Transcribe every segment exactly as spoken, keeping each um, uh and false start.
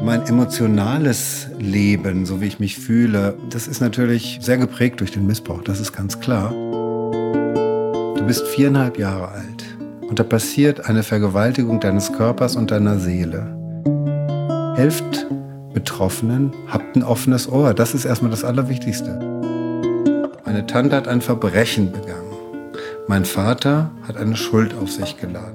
Mein emotionales Leben, so wie ich mich fühle, das ist natürlich sehr geprägt durch den Missbrauch, das ist ganz klar. Du bist viereinhalb Jahre alt und da passiert eine Vergewaltigung deines Körpers und deiner Seele. Helft Betroffenen, habt ein offenes Ohr, das ist erstmal das Allerwichtigste. Meine Tante hat ein Verbrechen begangen. Mein Vater hat eine Schuld auf sich geladen.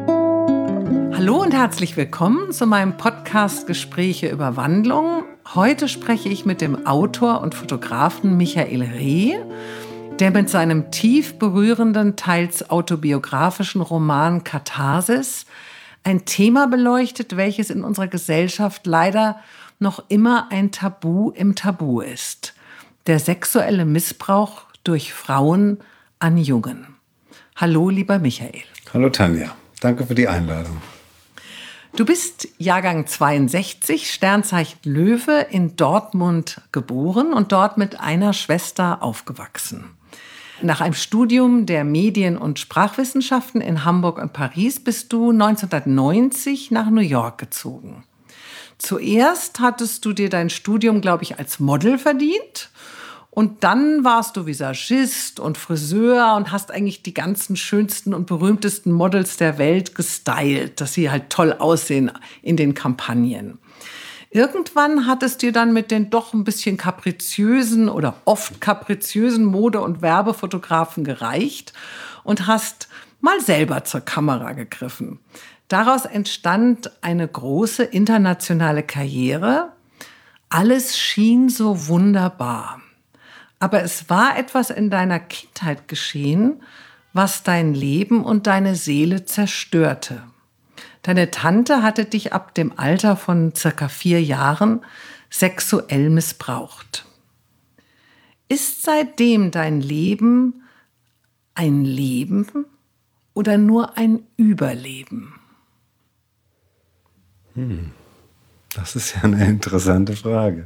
Hallo und herzlich willkommen zu meinem Podcast Gespräche über Wandlung. Heute spreche ich mit dem Autor und Fotografen Michael Reh, der mit seinem tief berührenden, teils autobiografischen Roman Katharsis ein Thema beleuchtet, welches in unserer Gesellschaft leider noch immer ein Tabu im Tabu ist. Der sexuelle Missbrauch durch Frauen an Jungen. Hallo, lieber Michael. Hallo Tanja, danke für die Einladung. Du bist Jahrgang zweiundsechzig, Sternzeichen Löwe, in Dortmund geboren und dort mit einer Schwester aufgewachsen. Nach einem Studium der Medien- und Sprachwissenschaften in Hamburg und Paris bist du neunzehnhundertneunzig nach New York gezogen. Zuerst hattest du dir dein Studium, glaube ich, als Model verdient. Und dann warst du Visagist und Friseur und hast eigentlich die ganzen schönsten und berühmtesten Models der Welt gestylt, dass sie halt toll aussehen in den Kampagnen. Irgendwann hat es dir dann mit den doch ein bisschen kapriziösen oder oft kapriziösen Mode- und Werbefotografen gereicht und hast mal selber zur Kamera gegriffen. Daraus entstand eine große internationale Karriere. Alles schien so wunderbar. Aber es war etwas in deiner Kindheit geschehen, was dein Leben und deine Seele zerstörte. Deine Tante hatte dich ab dem Alter von circa vier Jahren sexuell missbraucht. Ist seitdem dein Leben ein Leben oder nur ein Überleben? Hm, das ist ja eine interessante Frage.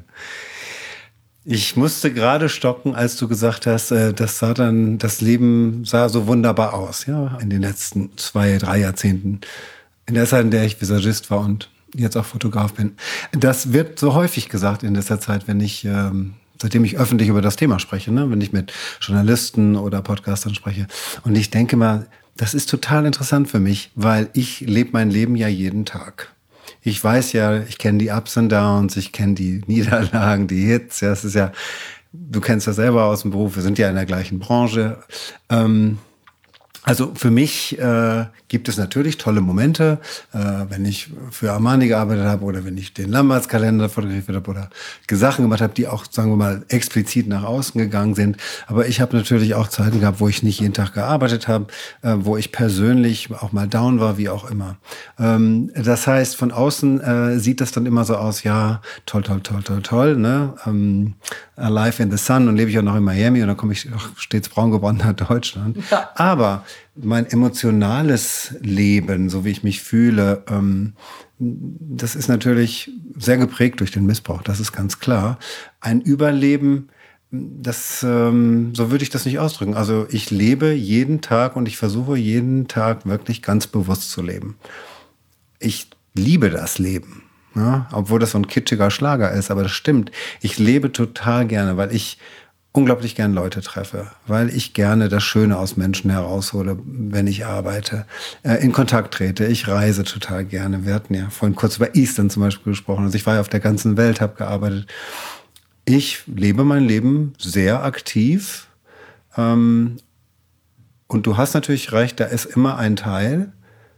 Ich musste gerade stocken, als du gesagt hast, das sah dann, das Leben sah so wunderbar aus, ja, in den letzten zwei, drei Jahrzehnten. In der Zeit, in der ich Visagist war und jetzt auch Fotograf bin. Das wird so häufig gesagt in dieser Zeit, wenn ich, ähm, seitdem ich öffentlich über das Thema spreche, ne, wenn ich mit Journalisten oder Podcastern spreche. Und ich denke mal, das ist total interessant für mich, weil ich lebe mein Leben ja jeden Tag. Ich weiß ja, ich kenne die Ups und Downs, ich kenne die Niederlagen, die Hits. Ja, es ist ja, du kennst das selber aus dem Beruf, wir sind ja in der gleichen Branche. Ähm, also für mich äh, gibt es natürlich tolle Momente, äh, wenn ich für Armani gearbeitet habe oder wenn ich den Lamberts-Kalender fotografiert habe oder Sachen gemacht habe, die auch, sagen wir mal, explizit nach außen gegangen sind. Aber ich habe natürlich auch Zeiten gehabt, wo ich nicht jeden Tag gearbeitet habe, äh, wo ich persönlich auch mal down war, wie auch immer. Ähm, das heißt, von außen äh, sieht das dann immer so aus, ja, toll, toll, toll, toll, toll, ne? Ähm, Alive in the Sun, und lebe ich auch noch in Miami und dann komme ich auch stets braun geworden nach Deutschland. Ja. Aber mein emotionales Leben, so wie ich mich fühle, ähm, das ist natürlich sehr geprägt durch den Missbrauch, das ist ganz klar. Ein Überleben, das, ähm, so würde ich das nicht ausdrücken. Also ich lebe jeden Tag und ich versuche jeden Tag wirklich ganz bewusst zu leben. Ich liebe das Leben. Ja, obwohl das so ein kitschiger Schlager ist, aber das stimmt. Ich lebe total gerne, weil ich unglaublich gern Leute treffe, weil ich gerne das Schöne aus Menschen heraushole, wenn ich arbeite, äh, in Kontakt trete. Ich reise total gerne. Wir hatten ja vorhin kurz über Eastern zum Beispiel gesprochen. Also ich war ja auf der ganzen Welt, habe gearbeitet. Ich lebe mein Leben sehr aktiv. Ähm, und du hast natürlich recht, da ist immer ein Teil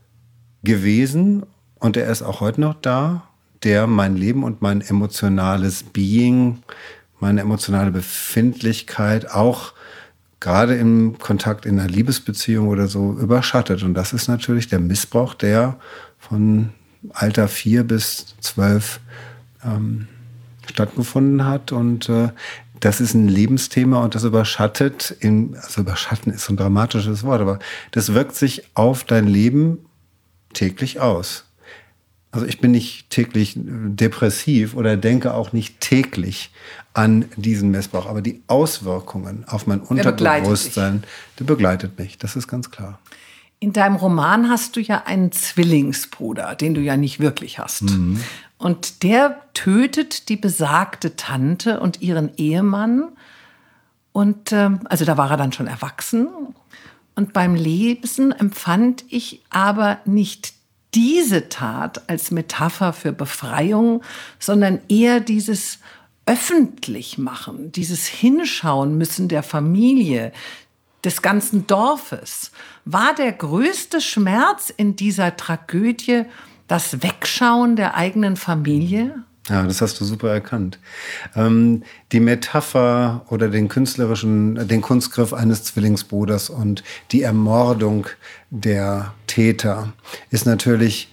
gewesen und der ist auch heute noch da, der mein Leben und mein emotionales Being, meine emotionale Befindlichkeit auch gerade im Kontakt in einer Liebesbeziehung oder so überschattet. Und das ist natürlich der Missbrauch, der von Alter vier bis zwölf ähm, stattgefunden hat. Und äh, das ist ein Lebensthema und das überschattet, in, also überschatten ist so ein dramatisches Wort, aber das wirkt sich auf dein Leben täglich aus. Also ich bin nicht täglich depressiv oder denke auch nicht täglich an diesen Missbrauch. Aber die Auswirkungen auf mein Unterbewusstsein, die begleitet mich. Das ist ganz klar. In deinem Roman hast du ja einen Zwillingsbruder, den du ja nicht wirklich hast. Mhm. Und der tötet die besagte Tante und ihren Ehemann. Und ähm, also da war er dann schon erwachsen. Und beim Lesen empfand ich aber nicht diese Tat als Metapher für Befreiung, sondern eher dieses Öffentlichmachen, dieses Hinschauen müssen der Familie, des ganzen Dorfes. War der größte Schmerz in dieser Tragödie das Wegschauen der eigenen Familie? Ja, das hast du super erkannt. Ähm, die Metapher oder den künstlerischen, den Kunstgriff eines Zwillingsbruders und die Ermordung der Täter ist natürlich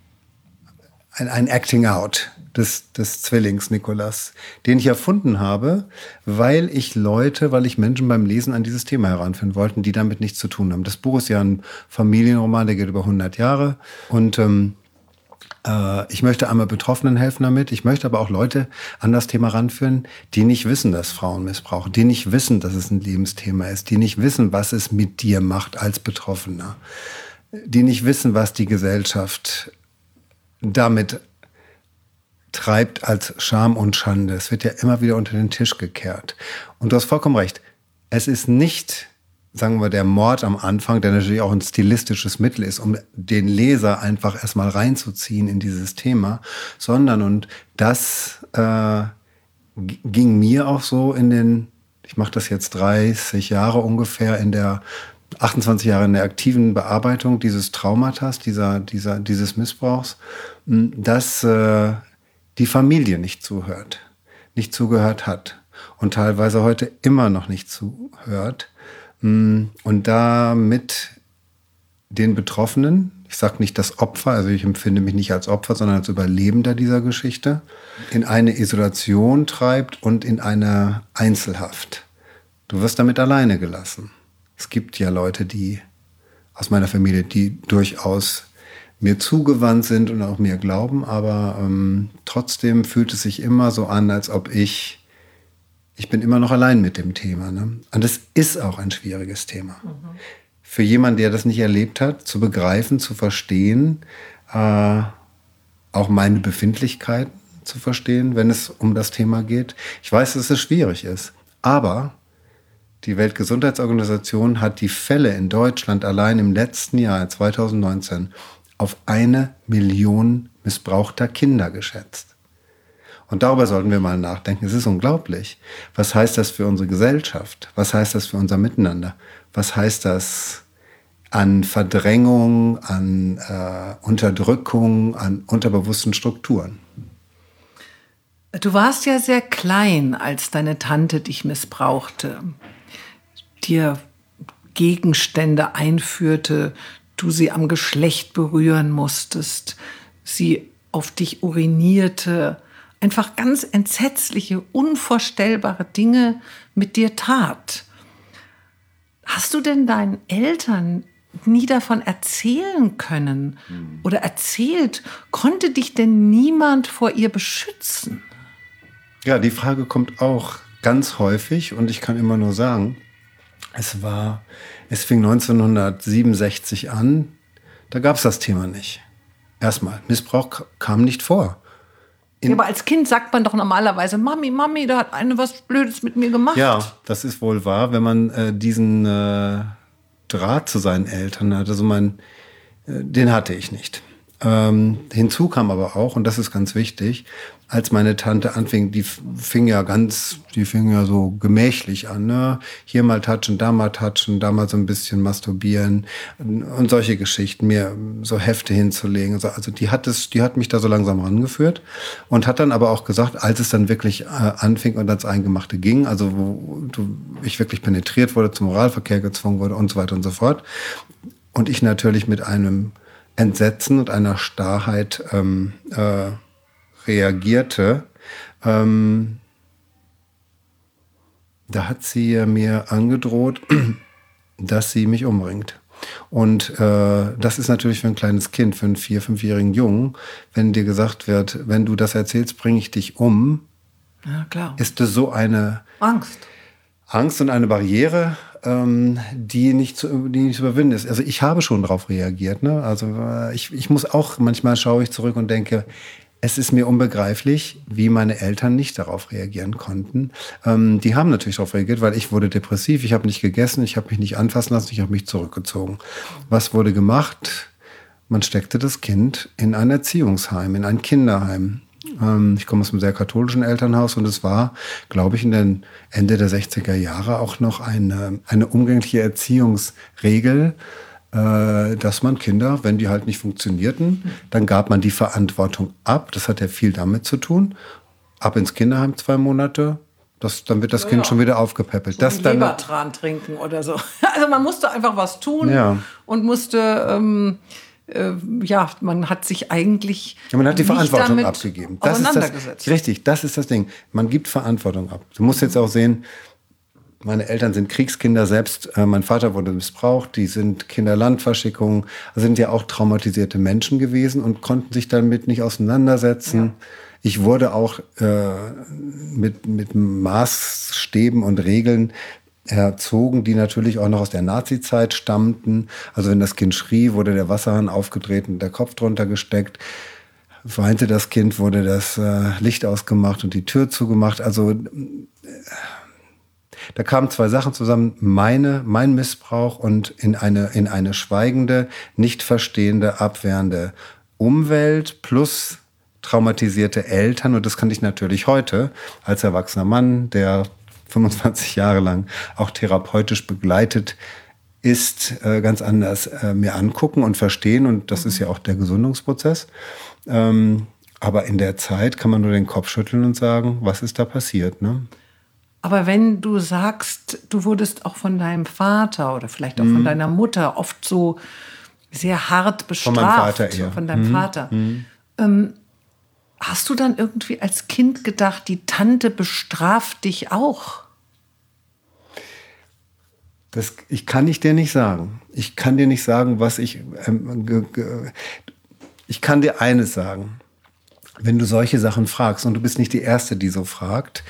ein, ein Acting Out des, des Zwillings Nicolas, den ich erfunden habe, weil ich Leute, weil ich Menschen beim Lesen an dieses Thema heranführen wollten, die damit nichts zu tun haben. Das Buch ist ja ein Familienroman, der geht über hundert Jahre und ähm, äh, ich möchte einmal Betroffenen helfen damit, ich möchte aber auch Leute an das Thema ranführen, die nicht wissen, dass Frauen missbrauchen, die nicht wissen, dass es ein Lebensthema ist, die nicht wissen, was es mit dir macht als Betroffener, die nicht wissen, was die Gesellschaft damit treibt als Scham und Schande. Es wird ja immer wieder unter den Tisch gekehrt. Und du hast vollkommen recht. Es ist nicht, sagen wir, der Mord am Anfang, der natürlich auch ein stilistisches Mittel ist, um den Leser einfach erstmal reinzuziehen in dieses Thema, sondern, und das äh, ging mir auch so in den, ich mache das jetzt dreißig Jahre ungefähr, in der achtundzwanzig Jahre in der aktiven Bearbeitung dieses Traumatas, dieser, dieser, dieses Missbrauchs, dass äh, die Familie nicht zuhört, nicht zugehört hat und teilweise heute immer noch nicht zuhört. Und da mit den Betroffenen, ich sage nicht das Opfer, also ich empfinde mich nicht als Opfer, sondern als Überlebender dieser Geschichte, in eine Isolation treibt und in eine Einzelhaft. Du wirst damit alleine gelassen. Es gibt ja Leute, die aus meiner Familie, die durchaus mir zugewandt sind und auch mir glauben, aber ähm, trotzdem fühlt es sich immer so an, als ob ich, ich bin immer noch allein mit dem Thema. Ne? Und es ist auch ein schwieriges Thema. Mhm. Für jemanden, der das nicht erlebt hat, zu begreifen, zu verstehen, äh, auch meine Befindlichkeiten zu verstehen, wenn es um das Thema geht. Ich weiß, dass es schwierig ist, aber die Weltgesundheitsorganisation hat die Fälle in Deutschland allein im letzten Jahr, zweitausendneunzehn, auf eine Million missbrauchter Kinder geschätzt. Und darüber sollten wir mal nachdenken. Es ist unglaublich. Was heißt das für unsere Gesellschaft? Was heißt das für unser Miteinander? Was heißt das an Verdrängung, an äh, Unterdrückung, an unterbewussten Strukturen? Du warst ja sehr klein, als deine Tante dich missbrauchte, dir Gegenstände einführte, du sie am Geschlecht berühren musstest, sie auf dich urinierte, einfach ganz entsetzliche, unvorstellbare Dinge mit dir tat. Hast du denn deinen Eltern nie davon erzählen können oder erzählt? Konnte dich denn niemand vor ihr beschützen? Ja, die Frage kommt auch ganz häufig und ich kann immer nur sagen, es war, es fing neunzehnhundertsiebenundsechzig an, da gab es das Thema nicht. Erstmal, Missbrauch kam nicht vor. Ja, aber als Kind sagt man doch normalerweise, Mami, Mami, da hat eine was Blödes mit mir gemacht. Ja, das ist wohl wahr, wenn man äh, diesen äh, Draht zu seinen Eltern hat. Also mein, äh, den hatte ich nicht. Ähm, hinzu kam aber auch, und das ist ganz wichtig, als meine Tante anfing, die fing ja ganz, die fing ja so gemächlich an, ne? Hier mal touchen, da mal touchen, da mal so ein bisschen masturbieren und solche Geschichten, mir so Hefte hinzulegen. Also die hat es, die hat mich da so langsam rangeführt und hat dann aber auch gesagt, als es dann wirklich äh, anfing und ans Eingemachte ging, also wo du, ich wirklich penetriert wurde, zum Oralverkehr gezwungen wurde und so weiter und so fort. Und ich natürlich mit einem Entsetzen und einer Starrheit ähm, äh, reagierte, ähm, da hat sie mir angedroht, dass sie mich umbringt. Und äh, das ist natürlich für ein kleines Kind, für einen vier-, fünfjährigen Jungen, wenn dir gesagt wird, wenn du das erzählst, bringe ich dich um, ja, klar. ist das so eine Angst. Angst und eine Barriere, ähm, die, nicht zu, die nicht zu überwinden ist. Also ich habe schon darauf reagiert. Ne? Also äh, ich, ich muss auch, manchmal schaue ich zurück und denke, es ist mir unbegreiflich, wie meine Eltern nicht darauf reagieren konnten. Ähm, die haben natürlich darauf reagiert, weil ich wurde depressiv, ich habe nicht gegessen, ich habe mich nicht anfassen lassen, ich habe mich zurückgezogen. Was wurde gemacht? Man steckte das Kind in ein Erziehungsheim, in ein Kinderheim. Ähm, ich komme aus einem sehr katholischen Elternhaus und es war, glaube ich, in den Ende der sechziger Jahre auch noch eine, eine umgängliche Erziehungsregel, äh, dass man Kinder, wenn die halt nicht funktionierten, dann gab man die Verantwortung ab. Das hat ja viel damit zu tun. Ab ins Kinderheim zwei Monate. Das, dann wird das ja, Kind ja. schon wieder aufgepäppelt. So das dann Lebertran trinken oder so. Also man musste einfach was tun ja. und musste... Ähm, ja, man hat sich eigentlich ja, man hat die Verantwortung abgegeben. Das auseinandergesetzt. Ist das, richtig, das ist das Ding. Man gibt Verantwortung ab. Du musst jetzt auch sehen, meine Eltern sind Kriegskinder selbst. Äh, mein Vater wurde missbraucht. Die sind Kinderlandverschickungen. Also sind ja auch traumatisierte Menschen gewesen und konnten sich damit nicht auseinandersetzen. Ja. Ich wurde auch äh, mit, mit Maßstäben und Regeln erzogen, die natürlich auch noch aus der Nazi-Zeit stammten. Also wenn das Kind schrie, wurde der Wasserhahn aufgedreht und der Kopf drunter gesteckt. Weinte das Kind, wurde das äh, Licht ausgemacht und die Tür zugemacht. Also äh, da kamen zwei Sachen zusammen. Meine, mein Missbrauch und in eine, in eine schweigende, nicht verstehende, abwehrende Umwelt plus traumatisierte Eltern. Und das kann ich natürlich heute als erwachsener Mann, der fünfundzwanzig Jahre lang auch therapeutisch begleitet ist, äh, ganz anders äh, mir angucken und verstehen. Und das mhm. ist ja auch der Gesundungsprozess. Ähm, aber in der Zeit kann man nur den Kopf schütteln und sagen, was ist da passiert, ne? Aber wenn du sagst, du wurdest auch von deinem Vater oder vielleicht auch mhm. von deiner Mutter oft so sehr hart bestraft. Von meinem Vater eher. Von deinem mhm. Vater. Mhm. Ähm, Hast du dann irgendwie als Kind gedacht, die Tante bestraft dich auch? Das, ich kann ich dir nicht sagen. Ich kann dir nicht sagen, was ich... Ähm, ge, ge, ich kann dir eines sagen. Wenn du solche Sachen fragst, und du bist nicht die Erste, die so fragt,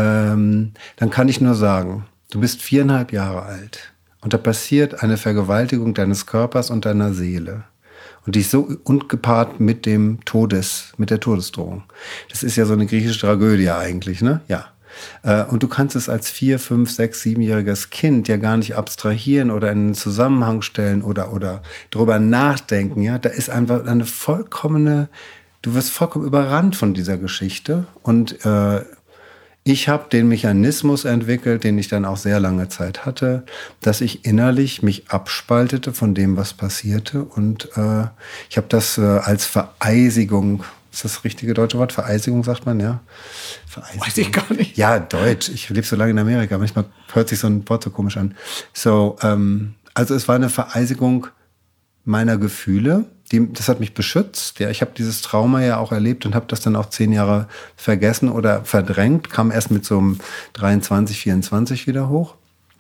ähm, dann kann ich nur sagen, du bist viereinhalb Jahre alt und da passiert eine Vergewaltigung deines Körpers und deiner Seele. Und die ist so ungepaart mit dem Todes, mit der Todesdrohung. Das ist ja so eine griechische Tragödie eigentlich, ne? Ja. Und du kannst es als vier, fünf, sechs, siebenjähriges Kind ja gar nicht abstrahieren oder in einen Zusammenhang stellen oder, oder drüber nachdenken, ja. Da ist einfach eine vollkommene, du wirst vollkommen überrannt von dieser Geschichte. Und äh, ich habe den Mechanismus entwickelt, den ich dann auch sehr lange Zeit hatte, dass ich innerlich mich abspaltete von dem, was passierte. Und äh, ich habe das äh, als Vereisigung, ist das das richtige deutsche Wort? Vereisigung sagt man, ja? Vereisigung. Weiß ich gar nicht. Ja, Deutsch. Ich lebe so lange in Amerika. Manchmal hört sich so ein Wort so komisch an. So, ähm, also es war eine Vereisigung meiner Gefühle. Die, das hat mich beschützt. Ja, ich habe dieses Trauma ja auch erlebt und habe das dann auch zehn Jahre vergessen oder verdrängt. Kam erst mit so einem dreiundzwanzig, vierundzwanzig wieder hoch.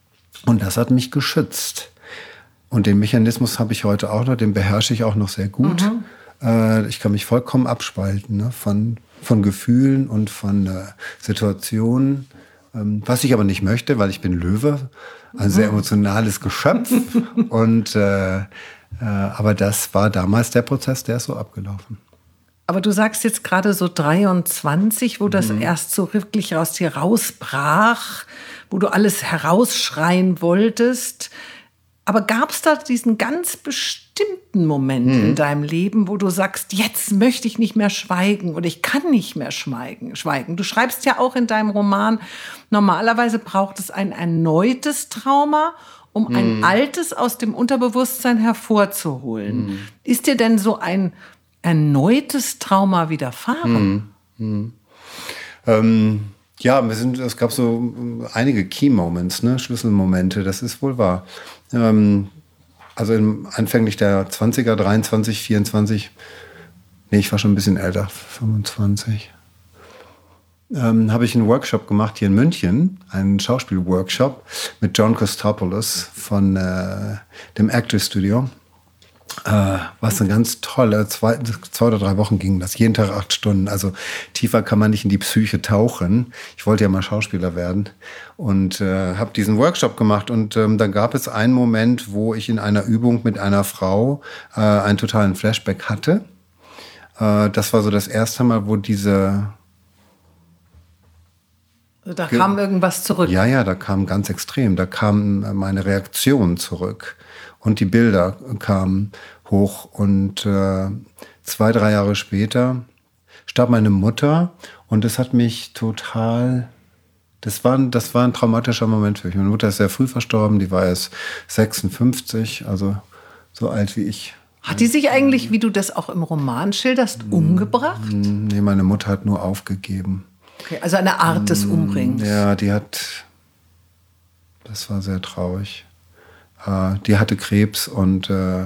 Und das hat mich geschützt. Und den Mechanismus habe ich heute auch noch, den beherrsche ich auch noch sehr gut. Mhm. Äh, ich kann mich vollkommen abspalten, ne, von, von Gefühlen und von äh, Situationen. Ähm, was ich aber nicht möchte, weil ich bin Löwe, ein sehr emotionales Geschöpf. und äh, Äh, aber das war damals der Prozess, der ist so abgelaufen. Aber du sagst jetzt gerade so dreiundzwanzig, wo das mhm. erst so wirklich aus dir rausbrach, wo du alles herausschreien wolltest. Aber gab es da diesen ganz bestimmten Moment mhm. in deinem Leben, wo du sagst, jetzt möchte ich nicht mehr schweigen oder ich kann nicht mehr schweigen. schweigen. Du schreibst ja auch in deinem Roman, normalerweise braucht es ein erneutes Trauma, um ein mm. Altes aus dem Unterbewusstsein hervorzuholen. Mm. Ist dir denn so ein erneutes Trauma widerfahren? Mm. Mm. Ähm, ja, wir sind, es gab so einige Key Moments, ne? Schlüsselmomente, das ist wohl wahr. Ähm, also im, anfänglich der zwanziger, dreiundzwanzig, vierundzwanzig, nee, ich war schon ein bisschen älter, fünfundzwanzig. Ähm, habe ich einen Workshop gemacht hier in München, einen Schauspielworkshop mit John Kostopoulos von äh, dem Actors Studio. Äh, was eine ganz tolle, zwei, zwei oder drei Wochen ging das, jeden Tag acht Stunden. Also tiefer kann man nicht in die Psyche tauchen. Ich wollte ja mal Schauspieler werden und äh, habe diesen Workshop gemacht. Und ähm, dann gab es einen Moment, wo ich in einer Übung mit einer Frau äh, einen totalen Flashback hatte. Äh, das war so das erste Mal, wo diese... Da kam irgendwas zurück. Ja, ja, da kam ganz extrem. Da kam meine Reaktion zurück. Und die Bilder kamen hoch. Und äh, zwei, drei Jahre später starb meine Mutter. Und das hat mich total... Das war, das war ein traumatischer Moment für mich. Meine Mutter ist sehr früh verstorben. Die war erst sechsundfünfzig, also so alt wie ich. Hat die sich eigentlich, wie du das auch im Roman schilderst, umgebracht? Nee, meine Mutter hat nur aufgegeben. Okay, also eine Art des Umbringens. Ja, die hat... Das war sehr traurig. Uh, die hatte Krebs und äh,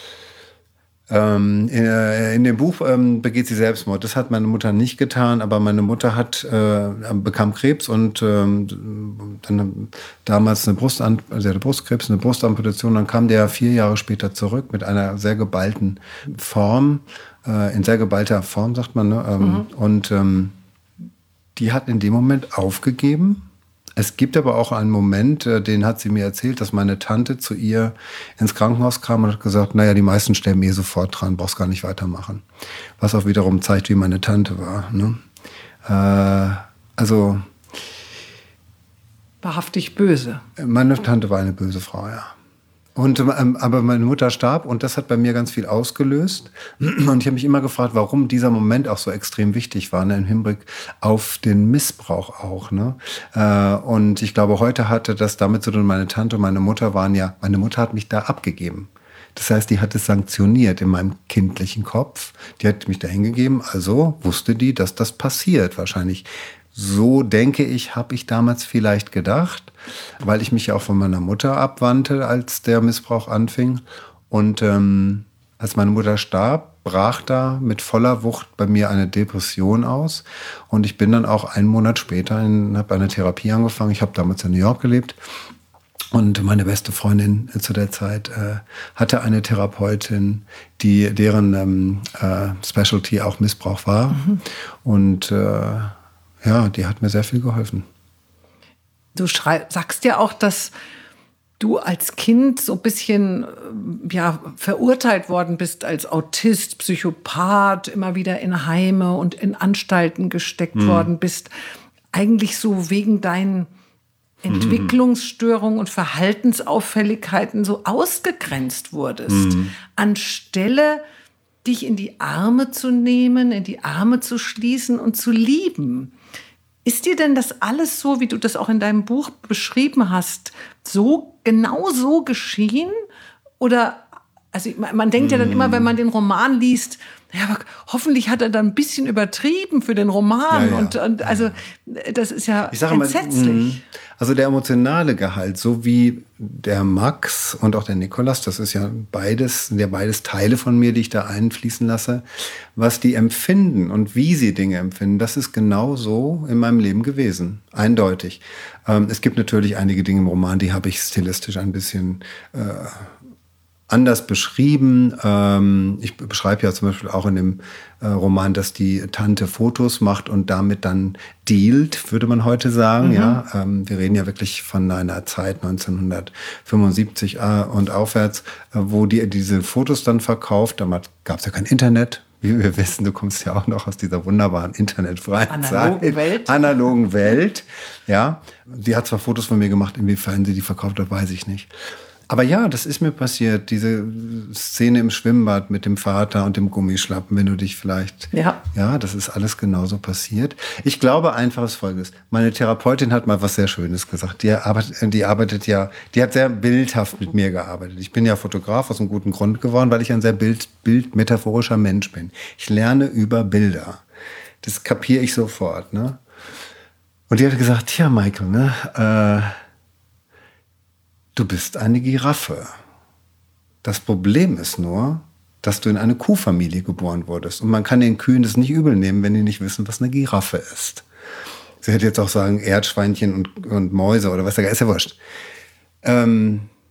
ähm, in, äh, in dem Buch ähm, begeht sie Selbstmord. Das hat meine Mutter nicht getan, aber meine Mutter hat, äh, bekam Krebs und ähm, dann damals eine Brustamp- also sie hatte Brustkrebs, eine Brustamputation. Dann kam der vier Jahre später zurück mit einer sehr geballten Form, äh, in sehr geballter Form, sagt man. Ne? Ähm, mhm. Und ähm, die hat in dem Moment aufgegeben. Es gibt aber auch einen Moment, den hat sie mir erzählt, dass meine Tante zu ihr ins Krankenhaus kam und hat gesagt, naja, die meisten sterben eh sofort dran, brauchst gar nicht weitermachen. Was auch wiederum zeigt, wie meine Tante war. Ne? Äh, also... Wahrhaftig böse. Meine Tante war eine böse Frau, ja. Und, ähm, aber meine Mutter starb und das hat bei mir ganz viel ausgelöst. Und ich habe mich immer gefragt, warum dieser Moment auch so extrem wichtig war, ne, im Hinblick auf den Missbrauch auch. Ne? Äh, und ich glaube, heute hatte das damit zu tun, meine Tante und meine Mutter waren ja, meine Mutter hat mich da abgegeben. Das heißt, die hat es sanktioniert in meinem kindlichen Kopf. Die hat mich da hingegeben, also wusste die, dass das passiert wahrscheinlich. So, denke ich, habe ich damals vielleicht gedacht, weil ich mich ja auch von meiner Mutter abwandte, als der Missbrauch anfing. Und ähm, als meine Mutter starb, brach da mit voller Wucht bei mir eine Depression aus. Und ich bin dann auch einen Monat später, habe eine Therapie angefangen. Ich habe damals in New York gelebt. Und meine beste Freundin zu der Zeit äh, hatte eine Therapeutin, die deren ähm, äh, Specialty auch Missbrauch war. Mhm. Und äh, ja, die hat mir sehr viel geholfen. Du schrei- sagst ja auch, dass du als Kind so ein bisschen ja, verurteilt worden bist als Autist, Psychopath, immer wieder in Heime und in Anstalten gesteckt mhm. worden bist. Eigentlich so wegen deinen Entwicklungsstörungen und Verhaltensauffälligkeiten so ausgegrenzt wurdest. Mhm. Anstelle dich in die Arme zu nehmen, in die Arme zu schließen und zu lieben. Ist dir denn das alles so, wie du das auch in deinem Buch beschrieben hast, so genau so geschehen? Oder, also man denkt ja dann immer, wenn man den Roman liest, ja, aber hoffentlich hat er dann ein bisschen übertrieben für den Roman. Ja, ja. Und, und also das ist ja ich sage entsetzlich. Mal, also der emotionale Gehalt, so wie der Max und auch der Nikolas, das ist ja beides, sind ja beides Teile von mir, die ich da einfließen lasse, was die empfinden und wie sie Dinge empfinden, das ist genau so in meinem Leben gewesen, eindeutig. Ähm, es gibt natürlich einige Dinge im Roman, die habe ich stilistisch ein bisschen äh, anders beschrieben. Ähm, ich beschreibe ja zum Beispiel auch in dem äh, Roman, dass die Tante Fotos macht und damit dann dealt, würde man heute sagen. Mhm. Ja, ähm, wir reden ja wirklich von einer Zeit neunzehnhundertfünfundsiebzig äh, und aufwärts, äh, wo die diese Fotos dann verkauft. Damals gab es ja kein Internet. Wie wir wissen, du kommst ja auch noch aus dieser wunderbaren internetfreien analogen Zeit. Welt. Analogen Welt. Ja, sie hat zwar Fotos von mir gemacht, inwiefern sie die verkauft hat, weiß ich nicht. Aber ja, das ist mir passiert, diese Szene im Schwimmbad mit dem Vater und dem Gummischlappen, wenn du dich vielleicht... Ja. Ja, das ist alles genauso passiert. Ich glaube einfach das Folgendes. Meine Therapeutin hat mal was sehr Schönes gesagt. Die arbeitet, die arbeitet ja, die hat sehr bildhaft mit mir gearbeitet. Ich bin ja Fotograf aus einem guten Grund geworden, weil ich ein sehr bild, bildmetaphorischer Mensch bin. Ich lerne über Bilder. Das kapiere ich sofort, ne? Und die hat gesagt, ja, Michael, ne, äh, du bist eine Giraffe. Das Problem ist nur, dass du in eine Kuhfamilie geboren wurdest. Und man kann den Kühen das nicht übel nehmen, wenn die nicht wissen, was eine Giraffe ist. Sie hätte jetzt auch sagen, Erdschweinchen und, und Mäuse oder was, ist ja wurscht. Ähm,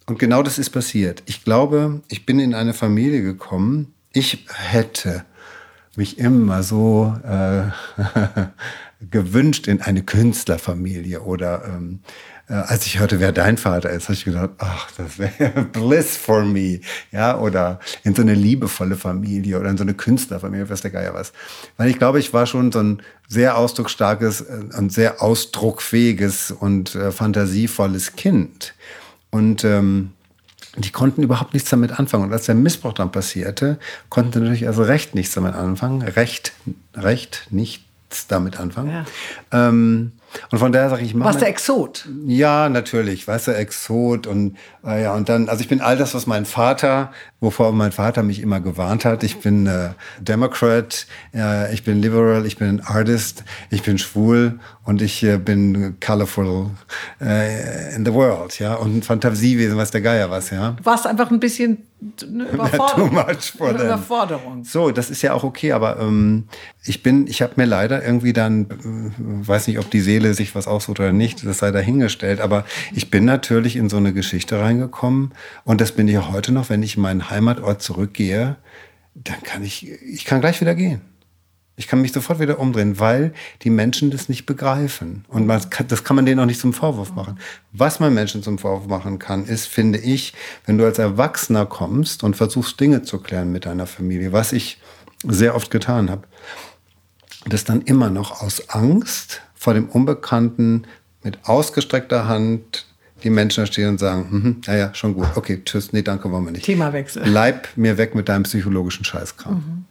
Und genau das ist passiert. Ich glaube, ich bin in eine Familie gekommen. Ich hätte mich immer so äh, gewünscht in eine Künstlerfamilie. Oder ähm, äh, als ich hörte, wer dein Vater ist, habe ich gedacht, ach, das wäre Bliss for me. Ja, oder in so eine liebevolle Familie oder in so eine Künstlerfamilie, weiß der Geier was. Weil ich glaube, ich war schon so ein sehr ausdrucksstarkes und sehr ausdruckfähiges und äh, fantasievolles Kind. Und ähm, die konnten überhaupt nichts damit anfangen. Und als der Missbrauch dann passierte, konnten sie natürlich also recht nichts damit anfangen. Recht, recht nichts damit anfangen. Ja. Ähm, und von daher sage ich mal. Warst du Exot? Ja, natürlich. Weißt du, Exot. Und, äh, ja, und dann, also ich bin all das, was mein Vater, wovor mein Vater mich immer gewarnt hat. Ich bin äh, Democrat, äh, ich bin Liberal, ich bin ein Artist, ich bin schwul und ich äh, bin colorful äh, in the world. Ja, und ein Fantasiewesen, weiß der Geier was. Ja. Du warst einfach ein bisschen eine Überforderung. Too much for eine Überforderung. So, das ist ja auch okay, aber ähm, ich bin, ich habe mir leider irgendwie dann, äh, weiß nicht, ob die Seele sich was aussucht oder nicht, das sei dahingestellt, aber ich bin natürlich in so eine Geschichte reingekommen und das bin ich auch heute noch, wenn ich in meinen Heimatort zurückgehe, dann kann ich, ich kann gleich wieder gehen. Ich kann mich sofort wieder umdrehen, weil die Menschen das nicht begreifen. Und man kann, das kann man denen auch nicht zum Vorwurf machen. Was man Menschen zum Vorwurf machen kann, ist, finde ich, wenn du als Erwachsener kommst und versuchst, Dinge zu klären mit deiner Familie, was ich sehr oft getan habe, das dann immer noch aus Angst vor dem Unbekannten mit ausgestreckter Hand die Menschen da stehen und sagen, hm, ja, ja, schon gut, okay, tschüss, nee, danke, wollen wir nicht. Themawechsel. Bleib mir weg mit deinem psychologischen Scheißkram. Mhm.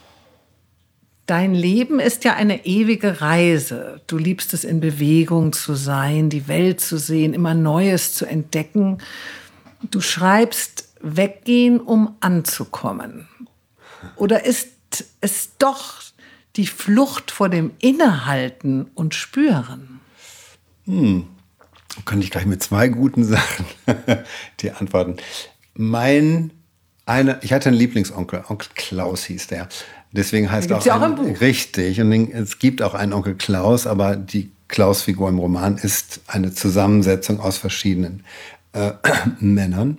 Dein Leben ist ja eine ewige Reise. Du liebst es, in Bewegung zu sein, die Welt zu sehen, immer Neues zu entdecken. Du schreibst, weggehen, um anzukommen. Oder ist es doch die Flucht vor dem Innehalten und Spüren? Hm. Kann ich gleich mit zwei guten Sachen dir antworten. Mein, eine, ich hatte einen Lieblingsonkel, Onkel Klaus hieß der. Deswegen heißt auch, ja auch ein, ein Buch. Richtig. Und es gibt auch einen Onkel Klaus, aber die Klaus-Figur im Roman ist eine Zusammensetzung aus verschiedenen äh, Männern.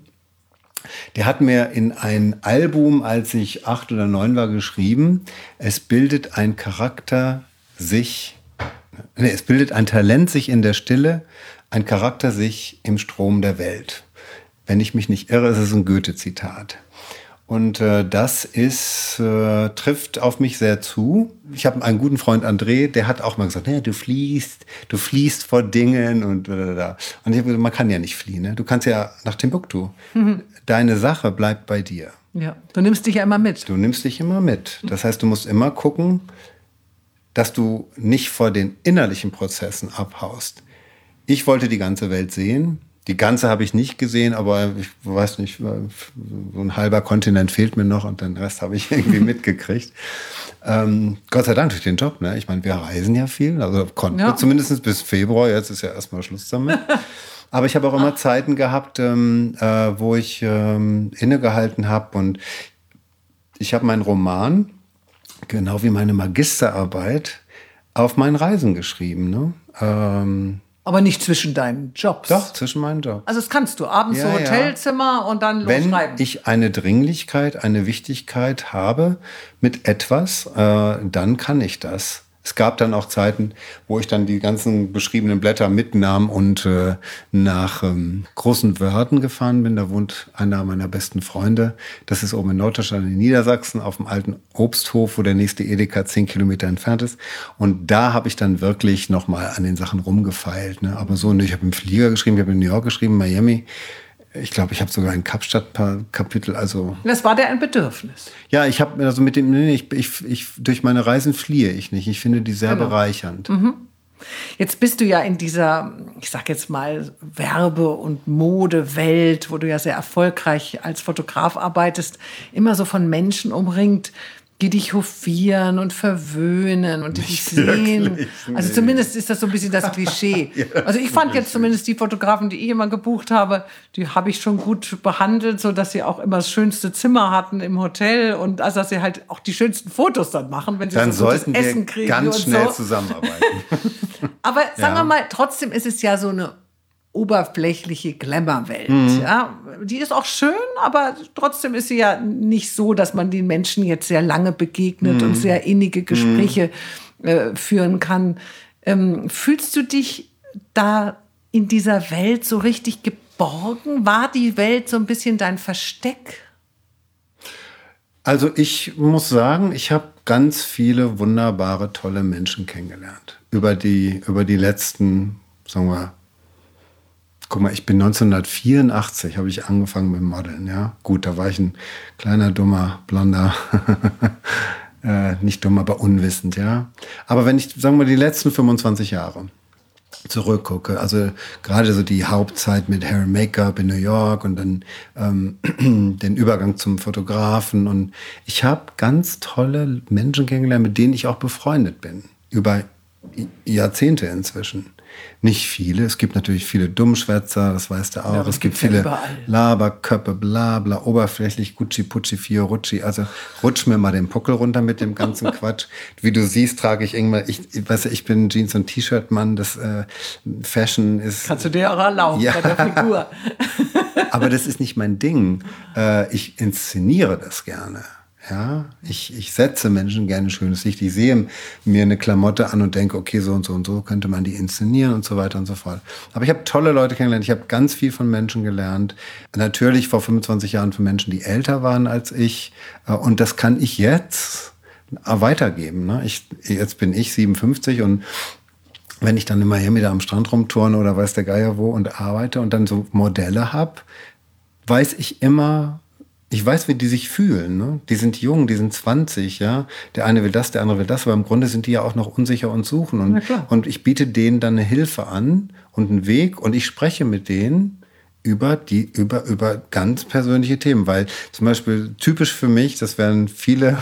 Der hat mir in ein Album, als ich acht oder neun war, geschrieben, es bildet ein Charakter sich, nee, es bildet ein Talent sich in der Stille, ein Charakter sich im Strom der Welt. Wenn ich mich nicht irre, ist es ein Goethe-Zitat. Und äh, das ist, äh, trifft auf mich sehr zu. Ich habe einen guten Freund André, der hat auch mal gesagt, nee, du fliehst, du fliehst vor Dingen und da. Und ich habe gesagt, man kann ja nicht fliehen, ne? Du kannst ja nach Timbuktu. Mhm. Deine Sache bleibt bei dir. Ja, du nimmst dich ja immer mit. Du nimmst dich immer mit. Das heißt, du musst immer gucken, dass du nicht vor den innerlichen Prozessen abhaust. Ich wollte die ganze Welt sehen. Die ganze habe ich nicht gesehen, aber ich weiß nicht, so ein halber Kontinent fehlt mir noch und den Rest habe ich irgendwie mitgekriegt. Ähm, Gott sei Dank durch den Job, ne? Ich meine, wir reisen ja viel, also konnten ja. wir zumindest bis Februar, jetzt ist ja erstmal Schluss damit. Aber ich habe auch immer Zeiten gehabt, ähm, äh, wo ich ähm, innegehalten habe und ich habe meinen Roman, genau wie meine Magisterarbeit, auf meinen Reisen geschrieben, ne? Ähm, Aber nicht zwischen deinen Jobs. Doch, zwischen meinen Jobs. Also das kannst du abends ja, so Hotelzimmer ja. und dann losschreiben. Wenn ich eine Dringlichkeit, eine Wichtigkeit habe mit etwas, äh, dann kann ich das. Es gab dann auch Zeiten, wo ich dann die ganzen beschriebenen Blätter mitnahm und äh, nach ähm, Großen Wörden gefahren bin. Da wohnt einer meiner besten Freunde. Das ist oben in Norddeutschland in Niedersachsen auf dem alten Obsthof, wo der nächste Edeka zehn Kilometer entfernt ist. Und da habe ich dann wirklich nochmal an den Sachen rumgefeilt. Ne? Aber so, ich habe im Flieger geschrieben, ich habe in New York geschrieben, Miami. Ich glaube, ich habe sogar ein Kapstadt-Kapitel. Also das war dir ein Bedürfnis. Ja, ich habe also mit dem, nee, ich, ich, ich, durch meine Reisen fliehe ich nicht. Ich finde die sehr genau. bereichernd. Mhm. Jetzt bist du ja in dieser, ich sag jetzt mal, Werbe- und Modewelt, wo du ja sehr erfolgreich als Fotograf arbeitest, immer so von Menschen umringt, die dich hofieren und verwöhnen und die dich sehen. Wirklich? Also zumindest ist das so ein bisschen das Klischee. ja, also ich fand jetzt zumindest die Fotografen, die ich immer gebucht habe, die habe ich schon gut behandelt, so dass sie auch immer das schönste Zimmer hatten im Hotel und also dass sie halt auch die schönsten Fotos dann machen, wenn sie dann so sollten gutes wir Essen kriegen ganz und schnell so. zusammenarbeiten. Aber sagen ja. wir mal, trotzdem ist es ja so eine oberflächliche Glamour-Welt. Mhm. Ja, die ist auch schön, aber trotzdem ist sie ja nicht so, dass man den Menschen jetzt sehr lange begegnet mhm. und sehr innige Gespräche mhm. äh, führen kann. Ähm, fühlst du dich da in dieser Welt so richtig geborgen? War die Welt so ein bisschen dein Versteck? Also ich muss sagen, ich habe ganz viele wunderbare, tolle Menschen kennengelernt. Über die, über die letzten, sagen wir, guck mal, ich bin neunzehnhundertvierundachtzig, habe ich angefangen mit Modeln, ja. Gut, da war ich ein kleiner, dummer, blonder, äh, nicht dumm, aber unwissend, ja. Aber wenn ich, sagen wir, die letzten fünfundzwanzig Jahre zurückgucke, also gerade so die Hauptzeit mit Hair and Make-up in New York und dann ähm, den Übergang zum Fotografen, und ich habe ganz tolle Menschen kennengelernt, mit denen ich auch befreundet bin, über Jahrzehnte inzwischen. Nicht viele, es gibt natürlich viele Dummschwätzer, das weißt du auch. Ja, es gibt viele ja Laberköppe, bla bla, oberflächlich, Gucci, Pucci, Fiorucci. Also rutsch mir mal den Puckel runter mit dem ganzen Quatsch. Wie du siehst, trage ich irgendwann, ich, ich weiß, ich bin Jeans- und T-Shirt-Mann, das äh, Fashion ist... Kannst du dir auch erlauben, ja, bei der Figur. Aber das ist nicht mein Ding. Äh, ich inszeniere das gerne. Ja, ich, ich setze Menschen gerne schönes Licht. Ich sehe mir eine Klamotte an und denke, okay, so und so und so könnte man die inszenieren und so weiter und so fort. Aber ich habe tolle Leute kennengelernt. Ich habe ganz viel von Menschen gelernt. Natürlich vor fünfundzwanzig Jahren von Menschen, die älter waren als ich. Und das kann ich jetzt weitergeben. Ne? Ich, jetzt bin ich siebenundfünfzig und wenn ich dann in Miami da am Strand rumturne oder weiß der Geier wo und arbeite und dann so Modelle habe, weiß ich immer... Ich weiß, wie die sich fühlen. Ne? Die sind jung, die sind zwanzig, ja. Der eine will das, der andere will das, aber im Grunde sind die ja auch noch unsicher und suchen. Und, und ich biete denen dann eine Hilfe an und einen Weg und ich spreche mit denen über die, über, über ganz persönliche Themen. Weil zum Beispiel typisch für mich, das werden viele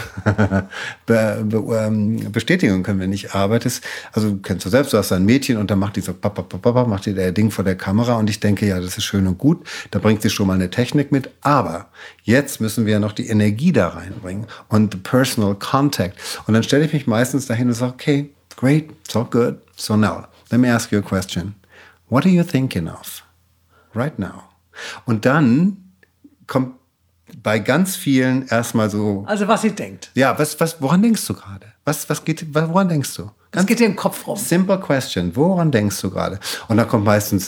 be, be, ähm, Bestätigungen können, wenn ich arbeite. Also kennst du selbst, du hast ein Mädchen und dann macht die so, papa, papa, papa, macht die der Ding vor der Kamera und ich denke, ja, das ist schön und gut. Da bringt sie schon mal eine Technik mit. Aber jetzt müssen wir ja noch die Energie da reinbringen und the personal contact. Und dann stelle ich mich meistens dahin und sage, okay, great, so good. So now, let me ask you a question. What are you thinking of right now? Und dann kommt bei ganz vielen erstmal so... Also was sie denkt. Ja, was, was, woran denkst du gerade? Was, was geht, woran denkst du? Ganz was geht dir im Kopf rum? Simple question. Woran denkst du gerade? Und dann kommt meistens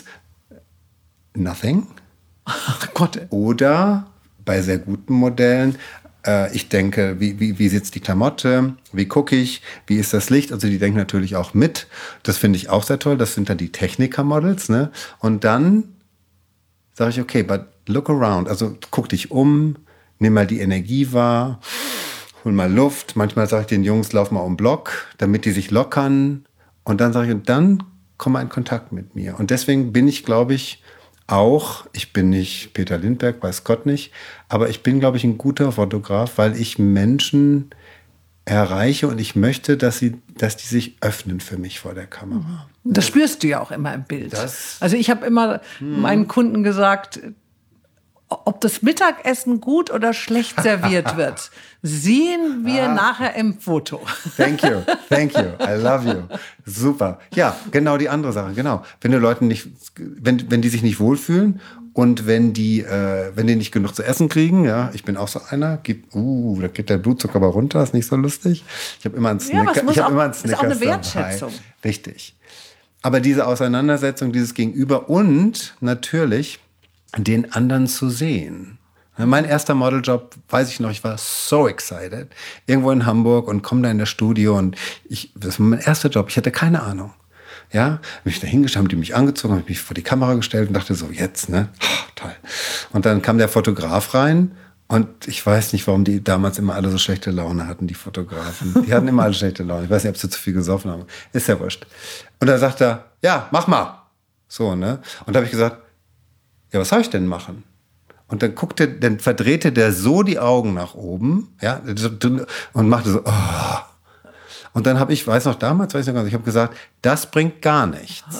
nothing. Ach Gott. Oder bei sehr guten Modellen, äh, ich denke, wie, wie, wie sitzt die Klamotte? Wie gucke ich? Wie ist das Licht? Also die denken natürlich auch mit. Das finde ich auch sehr toll. Das sind dann die Techniker-Models. Ne? Und dann sage ich, okay, but look around. Also guck dich um, nimm mal die Energie wahr, hol mal Luft. Manchmal sage ich den Jungs, lauf mal um den Block, damit die sich lockern. Und dann sage ich, und dann komm mal in Kontakt mit mir. Und deswegen bin ich, glaube ich, auch, ich bin nicht Peter Lindbergh, weiß Gott nicht, aber ich bin, glaube ich, ein guter Fotograf, weil ich Menschen erreiche und ich möchte, dass sie, dass die sich öffnen für mich vor der Kamera. Das spürst du ja auch immer im Bild. Das, also ich habe immer hm. meinen Kunden gesagt, ob das Mittagessen gut oder schlecht serviert wird, sehen wir ah. nachher im Foto. Thank you, thank you, I love you. Super. Ja, genau die andere Sache, genau. Wenn die Leute nicht, wenn, wenn die sich nicht wohlfühlen und wenn die, äh, wenn die nicht genug zu essen kriegen, ja, ich bin auch so einer, gibt, uh, da geht der Blutzucker aber runter, ist nicht so lustig. Ich habe immer einen Snicker, ja, ich habe auch, immer einen Snickers ist auch eine Wertschätzung. dabei. Richtig. Aber diese Auseinandersetzung, dieses Gegenüber und natürlich den anderen zu sehen. Mein erster Modeljob, weiß ich noch, ich war so excited. Irgendwo in Hamburg und komme da in das Studio und ich, das war mein erster Job, ich hatte keine Ahnung. Ja, bin ich da hingestellt, haben die mich angezogen, habe mich vor die Kamera gestellt und dachte so, jetzt, ne, oh, toll. Und dann kam der Fotograf rein und ich weiß nicht, warum die damals immer alle so schlechte Laune hatten, die Fotografen. Die hatten immer alle schlechte Laune. Ich weiß nicht, ob sie zu viel gesoffen haben. Ist ja wurscht. Und dann sagt er, ja, mach mal. So, ne. Und da habe ich gesagt, ja, was soll ich denn machen? Und dann guckte, dann verdrehte der so die Augen nach oben, ja, und machte so, oh. Und dann habe ich, weiß noch damals, weiß ich noch, ich habe gesagt, das bringt gar nichts.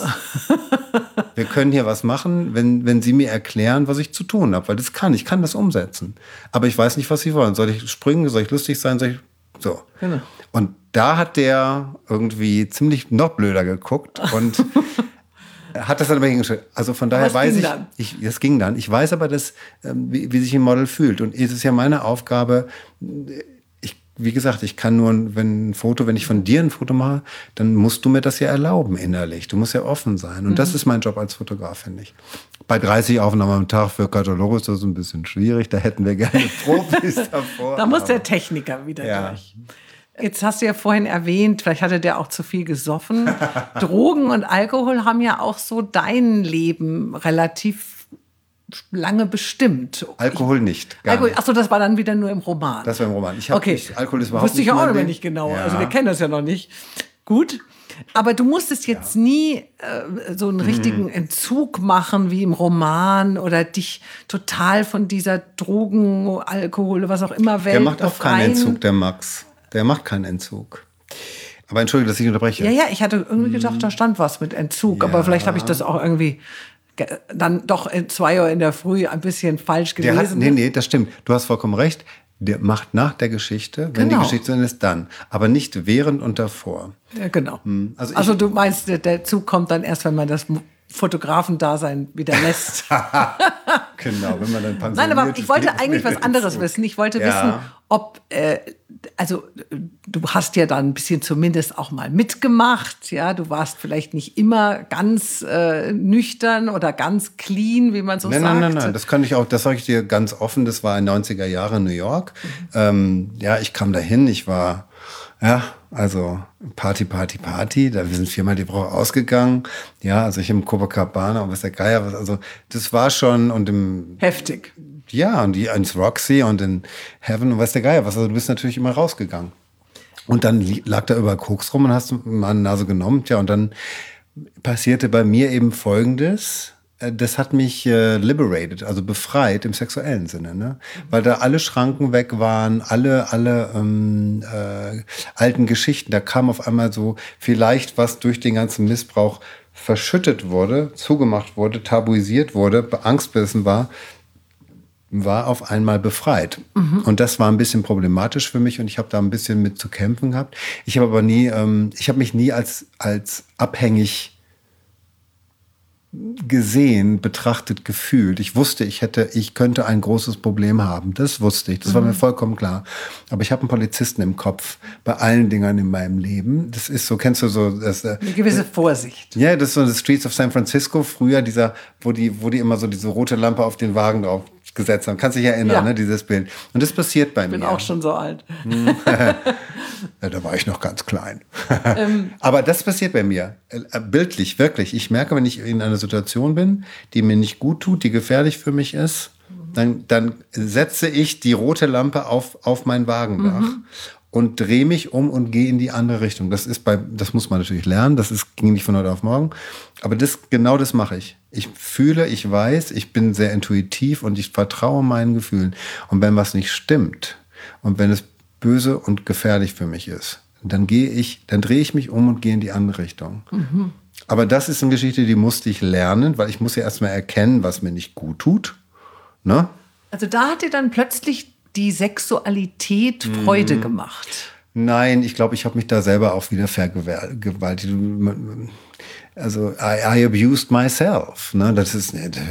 Wir können hier was machen, wenn, wenn Sie mir erklären, was ich zu tun habe, weil das kann, ich kann das umsetzen. Aber ich weiß nicht, was Sie wollen. Soll ich springen? Soll ich lustig sein? Soll ich, so. Genau. Und da hat der irgendwie ziemlich noch blöder geguckt und Hat das dann aber hingestellt. Also von daher weiß ich, ich, es ging dann. Ich weiß aber, dass, ähm, wie, wie sich ein Model fühlt. Und es ist ja meine Aufgabe, ich, wie gesagt, ich kann nur, wenn ein Foto, wenn ich von dir ein Foto mache, dann musst du mir das ja erlauben innerlich. Du musst ja offen sein. Und mhm. das ist mein Job als Fotograf, finde ich. Bei dreißig Aufnahmen am Tag für Katalog ist das ein bisschen schwierig. Da hätten wir gerne Profis davor. Da muss der Techniker wieder ja. durch. Jetzt hast du ja vorhin erwähnt, vielleicht hatte der auch zu viel gesoffen. Drogen und Alkohol haben ja auch so dein Leben relativ lange bestimmt. Alkohol nicht. Alkohol, achso, das war dann wieder nur im Roman. Das war im Roman. Ich hab, okay. ich, Alkohol ist überhaupt Wusste ich nicht auch mein noch nicht genau. Ja. Also wir kennen das ja noch nicht. Gut. Aber du musstest jetzt ja. nie äh, so einen richtigen mhm. Entzug machen wie im Roman oder dich total von dieser Drogen, Alkohol, was auch immer Welt Der macht auch befreien. keinen Entzug, der Max. Der macht keinen Entzug. Aber entschuldige, dass ich unterbreche. Ja, ja, ich hatte irgendwie gedacht, da stand was mit Entzug. Ja. Aber vielleicht habe ich das auch irgendwie dann doch in zwei Uhr in der Früh ein bisschen falsch gelesen. Der hat, nee, nee, das stimmt. Du hast vollkommen recht. Der macht nach der Geschichte, wenn genau. die Geschichte zu Ende ist, dann. Aber nicht während und davor. Ja, genau. Also, ich, also du meinst, der, der Zug kommt dann erst, wenn man das Fotografendasein wieder lässt. Genau, wenn man dann pensioniert. Nein, aber ich wollte eigentlich was anderes Zug. wissen. Ich wollte ja. wissen, ob, äh, also du hast ja dann ein bisschen zumindest auch mal mitgemacht. Ja, du warst vielleicht nicht immer ganz äh, nüchtern oder ganz clean, wie man so nein, sagt. Nein, nein, nein, das kann ich auch, das sage ich dir ganz offen. Das war in neunziger Jahren New York. Mhm. Ähm, ja, ich kam dahin, ich war, ja, also Party, Party, Party. Da, wir sind viermal die Woche ausgegangen. Ja, also ich im Copacabana und was der Geier was. Also das war schon und im heftig. Ja, und die ins Roxy und in Heaven und was der Geier was. Also du bist natürlich immer rausgegangen. Und dann lag da überall Koks rum und hast mal eine Nase genommen. Tja, und dann passierte bei mir eben Folgendes. Das hat mich äh, liberated, also befreit im sexuellen Sinne, ne? Weil da alle Schranken weg waren, alle alle ähm, äh, alten Geschichten. Da kam auf einmal so vielleicht was durch den ganzen Missbrauch verschüttet wurde, zugemacht wurde, tabuisiert wurde, beangstbissen war, war auf einmal befreit. Mhm. Und das war ein bisschen problematisch für mich und ich habe da ein bisschen mit zu kämpfen gehabt. Ich habe aber nie, ähm, ich habe mich nie als als abhängig gesehen, betrachtet, gefühlt. Ich wusste, ich hätte, ich könnte ein großes Problem haben. Das wusste ich. Das mhm. war mir vollkommen klar. Aber ich habe einen Polizisten im Kopf bei allen Dingern in meinem Leben. Das ist so, kennst du so, das, eine gewisse Vorsicht. Ja, das ist so das Streets of San Francisco. Früher dieser, wo die, wo die immer so diese rote Lampe auf den Wagen drauf gesetzt haben. Kannst dich erinnern, ja. ne, dieses Bild. Und das passiert bei mir. Ich bin auch schon so alt. Ja, da war ich noch ganz klein. Ähm. Aber das passiert bei mir. Bildlich, wirklich. Ich merke, wenn ich in einer Situation bin, die mir nicht gut tut, die gefährlich für mich ist, dann, dann setze ich die rote Lampe auf, auf mein Wagendach. Mhm. Und drehe mich um und gehe in die andere Richtung. Das ist bei, das muss man natürlich lernen. Das ist, ging nicht von heute auf morgen. Aber das, genau das mache ich. Ich fühle, ich weiß, ich bin sehr intuitiv und ich vertraue meinen Gefühlen. Und wenn was nicht stimmt und wenn es böse und gefährlich für mich ist, dann gehe ich, dann drehe ich mich um und gehe in die andere Richtung. Mhm. Aber das ist eine Geschichte, die musste ich lernen, weil ich muss ja erstmal erkennen, was mir nicht gut tut. Ne? Also da hat dir dann plötzlich die Sexualität Freude mhm. gemacht? Nein, ich glaube, ich habe mich da selber auch wieder vergewaltigt. Also I, I abused myself. Ne? Das ist,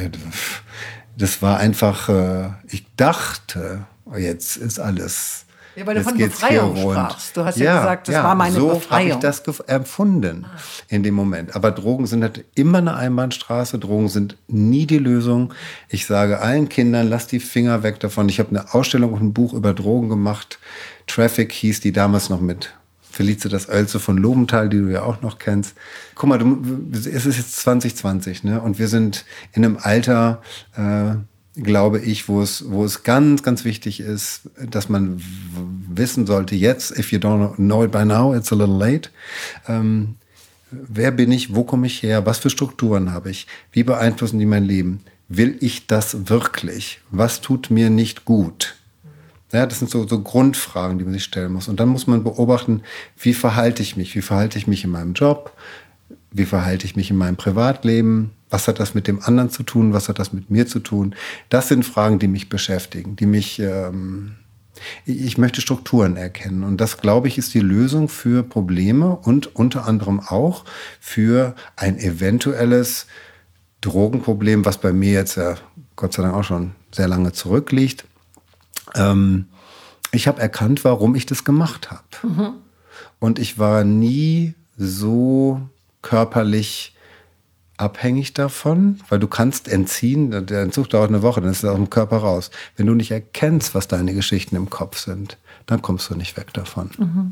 das war einfach, ich dachte, jetzt ist alles. Ja, weil du von Befreiung sprachst. Du hast ja, ja gesagt, das ja, war meine so Befreiung. So habe ich das empfunden ah. in dem Moment. Aber Drogen sind halt immer eine Einbahnstraße. Drogen sind nie die Lösung. Ich sage allen Kindern, lasst die Finger weg davon. Ich habe eine Ausstellung und ein Buch über Drogen gemacht. Traffic hieß die damals noch mit Felicitas Oelze von Lobenthal, die du ja auch noch kennst. Guck mal, du, es ist jetzt zwanzig zwanzig, ne? Und wir sind in einem Alter, äh, glaube ich, wo es, wo es ganz, ganz wichtig ist, dass man wissen sollte, jetzt, if you don't know it by now, it's a little late. Ähm, wer bin ich? Wo komme ich her? Was für Strukturen habe ich? Wie beeinflussen die mein Leben? Will ich das wirklich? Was tut mir nicht gut? Ja, das sind so, so Grundfragen, die man sich stellen muss. Und dann muss man beobachten, wie verhalte ich mich? Wie verhalte ich mich in meinem Job? Wie verhalte ich mich in meinem Privatleben? Was hat das mit dem anderen zu tun? Was hat das mit mir zu tun? Das sind Fragen, die mich beschäftigen, die mich, ähm, Ich möchte Strukturen erkennen. Und das, glaube ich, ist die Lösung für Probleme und unter anderem auch für ein eventuelles Drogenproblem, was bei mir jetzt ja Gott sei Dank auch schon sehr lange zurückliegt. Ähm, ich habe erkannt, warum ich das gemacht habe. Mhm. Und ich war nie so körperlich abhängig davon, weil du kannst entziehen, der Entzug dauert eine Woche, dann ist es aus dem Körper raus. Wenn du nicht erkennst, was deine Geschichten im Kopf sind, dann kommst du nicht weg davon. Mhm.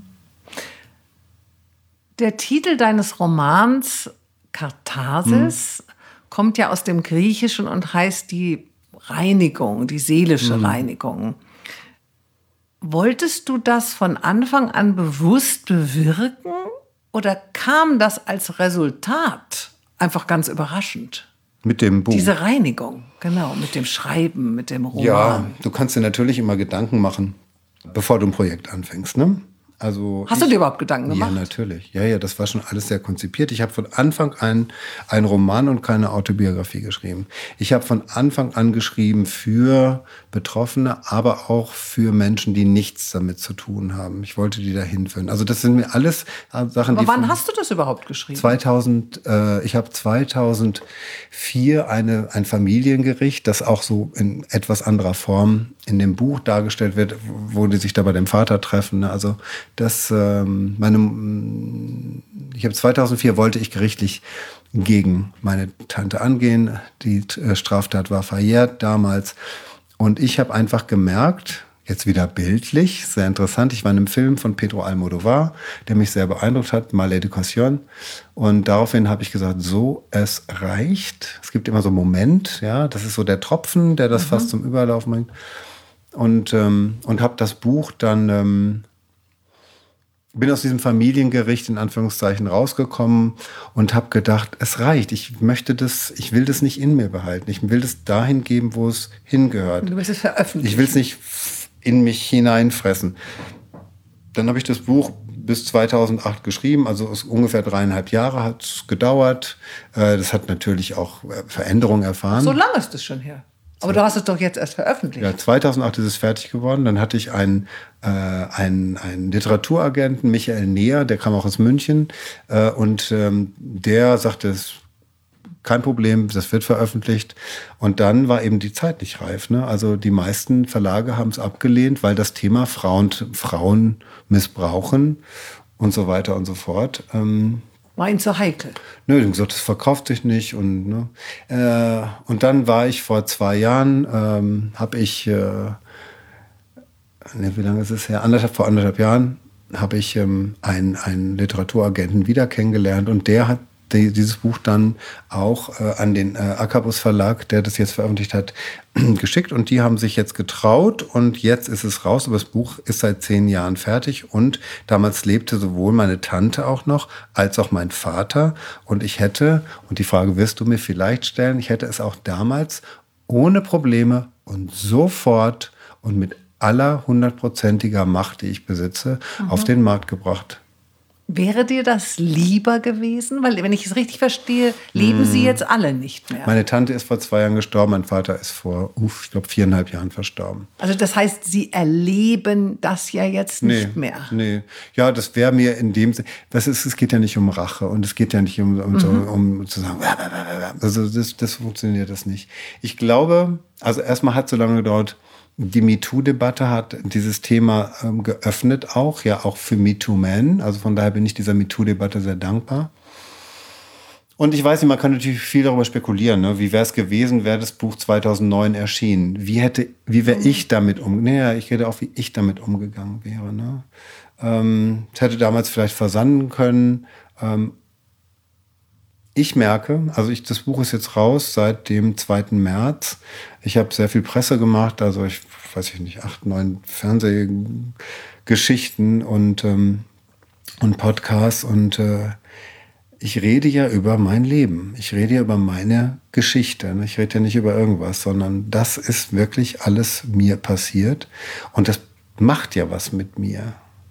Der Titel deines Romans Katharsis mhm. kommt ja aus dem Griechischen und heißt die Reinigung, die seelische mhm. Reinigung. Wolltest du das von Anfang an bewusst bewirken oder kam das als Resultat einfach ganz überraschend? Mit dem Buch. Diese Reinigung, genau, mit dem Schreiben, mit dem Roman. Ja, du kannst dir natürlich immer Gedanken machen, bevor du ein Projekt anfängst, ne? Also Hast ich, du dir überhaupt Gedanken gemacht? Ja, natürlich. Ja, ja, das war schon alles sehr konzipiert. Ich habe von Anfang an einen Roman und keine Autobiografie geschrieben. Ich habe von Anfang an geschrieben für Betroffene, aber auch für Menschen, die nichts damit zu tun haben. Ich wollte die dahin führen. Also das sind mir alles Sachen, aber die... wann hast du das überhaupt geschrieben? zweitausend, äh, ich habe zweitausendvier eine, ein Familiengericht, das auch so in etwas anderer Form in dem Buch dargestellt wird, wo die sich da bei dem Vater treffen. Also das, ähm, meine, ich habe zweitausendvier wollte ich gerichtlich gegen meine Tante angehen. Die äh, Straftat war verjährt damals. Und ich habe einfach gemerkt, jetzt wieder bildlich, sehr interessant. Ich war in einem Film von Pedro Almodóvar, der mich sehr beeindruckt hat, Malédiction. Und daraufhin habe ich gesagt, so, es reicht. Es gibt immer so einen Moment, ja, das ist so der Tropfen, der das mhm. fast zum Überlaufen bringt. Und, ähm, und habe das Buch dann, ähm, bin aus diesem Familiengericht in Anführungszeichen rausgekommen und habe gedacht, es reicht. Ich möchte das, ich will das nicht in mir behalten. Ich will das dahin geben, wo es hingehört. Du willst es veröffentlichen. Ich will es nicht in mich hineinfressen. Dann habe ich das Buch bis zweitausendacht geschrieben, also ungefähr dreieinhalb Jahre hat es gedauert. Das hat natürlich auch Veränderungen erfahren. So lange ist es schon her. Aber du hast es doch jetzt erst veröffentlicht. Ja, zweitausendacht ist es fertig geworden. Dann hatte ich einen, äh, einen, einen Literaturagenten, Michael Neher, der kam auch aus München. Äh, und ähm, der sagte, es kein Problem, das wird veröffentlicht. Und dann war eben die Zeit nicht reif. Ne? Also die meisten Verlage haben es abgelehnt, weil das Thema Frauen, Frauen missbrauchen und so weiter und so fort. Ähm, War Ihnen zu heikel? Nö, die haben gesagt, das verkauft sich nicht. Und, ne. äh, und dann war ich vor zwei Jahren, ähm, habe ich, äh, ne, wie lange ist es her? Anderthalb, vor anderthalb Jahren habe ich ähm, einen, einen Literaturagenten wieder kennengelernt. Und der hat die, dieses Buch dann auch äh, an den äh, Akabus Verlag, der das jetzt veröffentlicht hat, geschickt. Und die haben sich jetzt getraut und jetzt ist es raus. Aber das Buch ist seit zehn Jahren fertig. Und damals lebte sowohl meine Tante auch noch, als auch mein Vater. Und ich hätte, und die Frage wirst du mir vielleicht stellen, ich hätte es auch damals ohne Probleme und sofort und mit aller hundertprozentiger Macht, die ich besitze, mhm. auf den Markt gebracht. Wäre dir das lieber gewesen? Weil, wenn ich es richtig verstehe, leben mm. Sie jetzt alle nicht mehr. Meine Tante ist vor zwei Jahren gestorben, mein Vater ist vor, uff, ich glaube, viereinhalb Jahren verstorben. Also das heißt, Sie erleben das ja jetzt nicht nee, mehr? Nee, ja, das wäre mir in dem Sinne, das ist, es geht ja nicht um Rache und es geht ja nicht um, um, mhm. so, um zu sagen, also das, das funktioniert das nicht. Ich glaube, also erstmal hat es so lange gedauert, die MeToo-Debatte hat dieses Thema ähm, geöffnet auch, ja auch für MeToo-Men. Also von daher bin ich dieser MeToo-Debatte sehr dankbar. Und ich weiß nicht, man kann natürlich viel darüber spekulieren. Ne? Wie wäre es gewesen, wäre das Buch zweitausendneun erschienen? Wie hätte, wie wäre ich damit um? Naja, ich rede auch, wie ich damit umgegangen wäre. Ne? Ähm, es hätte damals vielleicht versanden können. Ähm, Ich merke, also ich, das Buch ist jetzt raus seit dem zweiten März. Ich habe sehr viel Presse gemacht, also ich weiß ich nicht, acht, neun Fernsehgeschichten und, ähm, und Podcasts und äh, ich rede ja über mein Leben. Ich rede ja über meine Geschichte. Ich rede ja nicht über irgendwas, sondern das ist wirklich alles mir passiert und das macht ja was mit mir.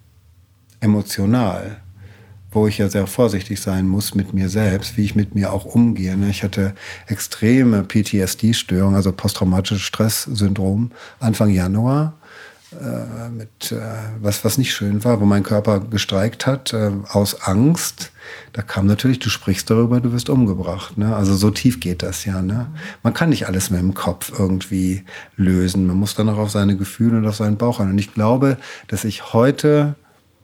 Emotional. Wo ich ja sehr vorsichtig sein muss mit mir selbst, wie ich mit mir auch umgehe. Ich hatte extreme P T S D-Störungen, also posttraumatisches Stresssyndrom, Anfang Januar. äh, mit äh, was, was nicht schön war, wo mein Körper gestreikt hat, äh, aus Angst. Da kam natürlich, du sprichst darüber, du wirst umgebracht. Ne? Also so tief geht das ja. Ne? Man kann nicht alles mit dem Kopf irgendwie lösen. Man muss dann auch auf seine Gefühle und auf seinen Bauch an. Und ich glaube, dass ich heute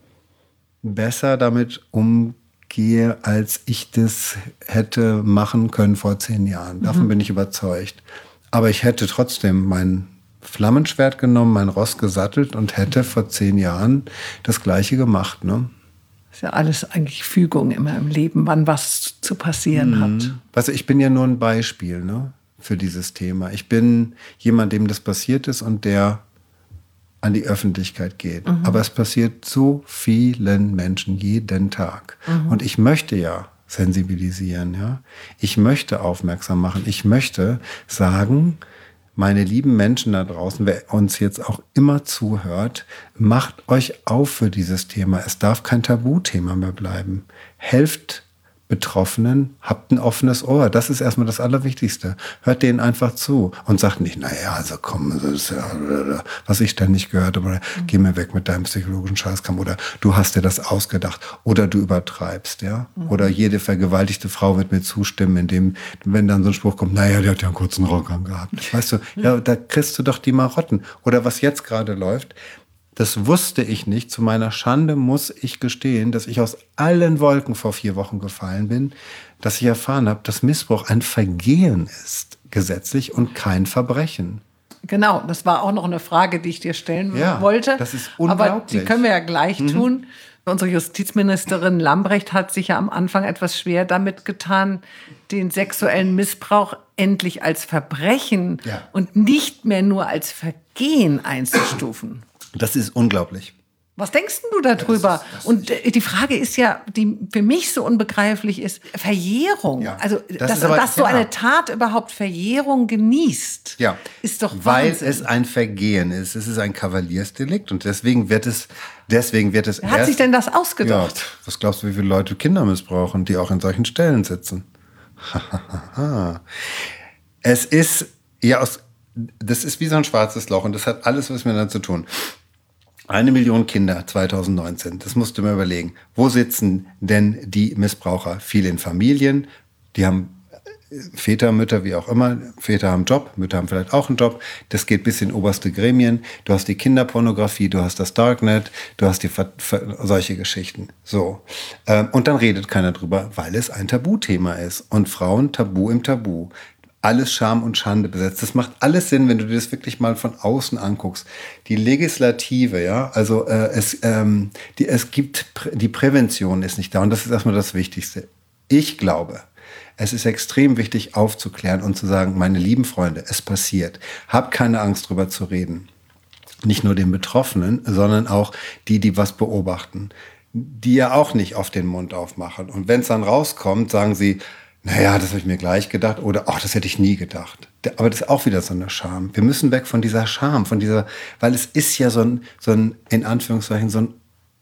besser damit umgehe, als ich das hätte machen können vor zehn Jahren. Davon mhm. bin ich überzeugt. Aber ich hätte trotzdem mein Flammenschwert genommen, mein Ross gesattelt und hätte vor zehn Jahren das Gleiche gemacht. Ne? Ist ja alles eigentlich Fügung immer im Leben, wann was zu passieren mhm. hat. Weißt du, ich bin ja nur ein Beispiel, ne, für dieses Thema. Ich bin jemand, dem das passiert ist und der an die Öffentlichkeit geht. Mhm. Aber es passiert so vielen Menschen jeden Tag. Mhm. Und ich möchte ja sensibilisieren, ja. Ich möchte aufmerksam machen. Ich möchte sagen, meine lieben Menschen da draußen, wer uns jetzt auch immer zuhört, macht euch auf für dieses Thema. Es darf kein Tabuthema mehr bleiben. Helft Betroffenen, habt ein offenes Ohr. Das ist erstmal das Allerwichtigste. Hört denen einfach zu und sagt nicht, naja, also komm, das ist ja, was ich dann nicht gehört habe, oder geh mir weg mit deinem psychologischen Scheißkram, oder du hast dir das ausgedacht, oder du übertreibst, ja. Mhm. Oder jede vergewaltigte Frau wird mir zustimmen, indem, wenn dann so ein Spruch kommt, naja, die hat ja einen kurzen Rock angehabt. Weißt du, ja, da kriegst du doch die Marotten. Oder was jetzt gerade läuft, das wusste ich nicht. Zu meiner Schande muss ich gestehen, dass ich aus allen Wolken vor vier Wochen gefallen bin, dass ich erfahren habe, dass Missbrauch ein Vergehen ist, gesetzlich, und kein Verbrechen. Genau, das war auch noch eine Frage, die ich dir stellen ja, wollte. Das ist unglaublich. Aber die können wir ja gleich mhm. tun. Unsere Justizministerin Lambrecht hat sich ja am Anfang etwas schwer damit getan, den sexuellen Missbrauch endlich als Verbrechen ja. und nicht mehr nur als Vergehen einzustufen. Das ist unglaublich. Was denkst du darüber? Das ist, das und die Frage ist ja, die für mich so unbegreiflich ist, Verjährung. Ja, also, das dass, aber, dass so ja. eine Tat überhaupt Verjährung genießt, ja. ist doch Weil Wahnsinn. es ein Vergehen ist. Es ist ein Kavaliersdelikt und deswegen wird es, deswegen wird es Wer hat erst, sich denn das ausgedacht? Ja, was glaubst du, wie viele Leute Kinder missbrauchen, die auch in solchen Stellen sitzen? Es ist, ja, aus, das ist wie so ein schwarzes Loch und das hat alles was miteinander zu tun. Eine Million Kinder zwanzig neunzehn, das musst du mir überlegen. Wo sitzen denn die Missbraucher? Viele in Familien, die haben Väter, Mütter, wie auch immer. Väter haben Job, Mütter haben vielleicht auch einen Job. Das geht bis in oberste Gremien. Du hast die Kinderpornografie, du hast das Darknet, du hast die Ver- Ver- solche Geschichten. So. Und dann redet keiner drüber, weil es ein Tabuthema ist. Und Frauen tabu im Tabu. Alles Scham und Schande besetzt. Das macht alles Sinn, wenn du dir das wirklich mal von außen anguckst. Die Legislative, ja, also äh, es, ähm, die, es gibt, die Prävention ist nicht da und das ist erstmal das Wichtigste. Ich glaube, es ist extrem wichtig aufzuklären und zu sagen, meine lieben Freunde, es passiert. Habt keine Angst drüber zu reden. Nicht nur den Betroffenen, sondern auch die, die was beobachten. Die ja auch nicht auf den Mund aufmachen. Und wenn es dann rauskommt, sagen sie, naja, das habe ich mir gleich gedacht oder ach, das hätte ich nie gedacht. Aber das ist auch wieder so eine Scham. Wir müssen weg von dieser Scham, von dieser, weil es ist ja so ein, so ein, in Anführungszeichen, so ein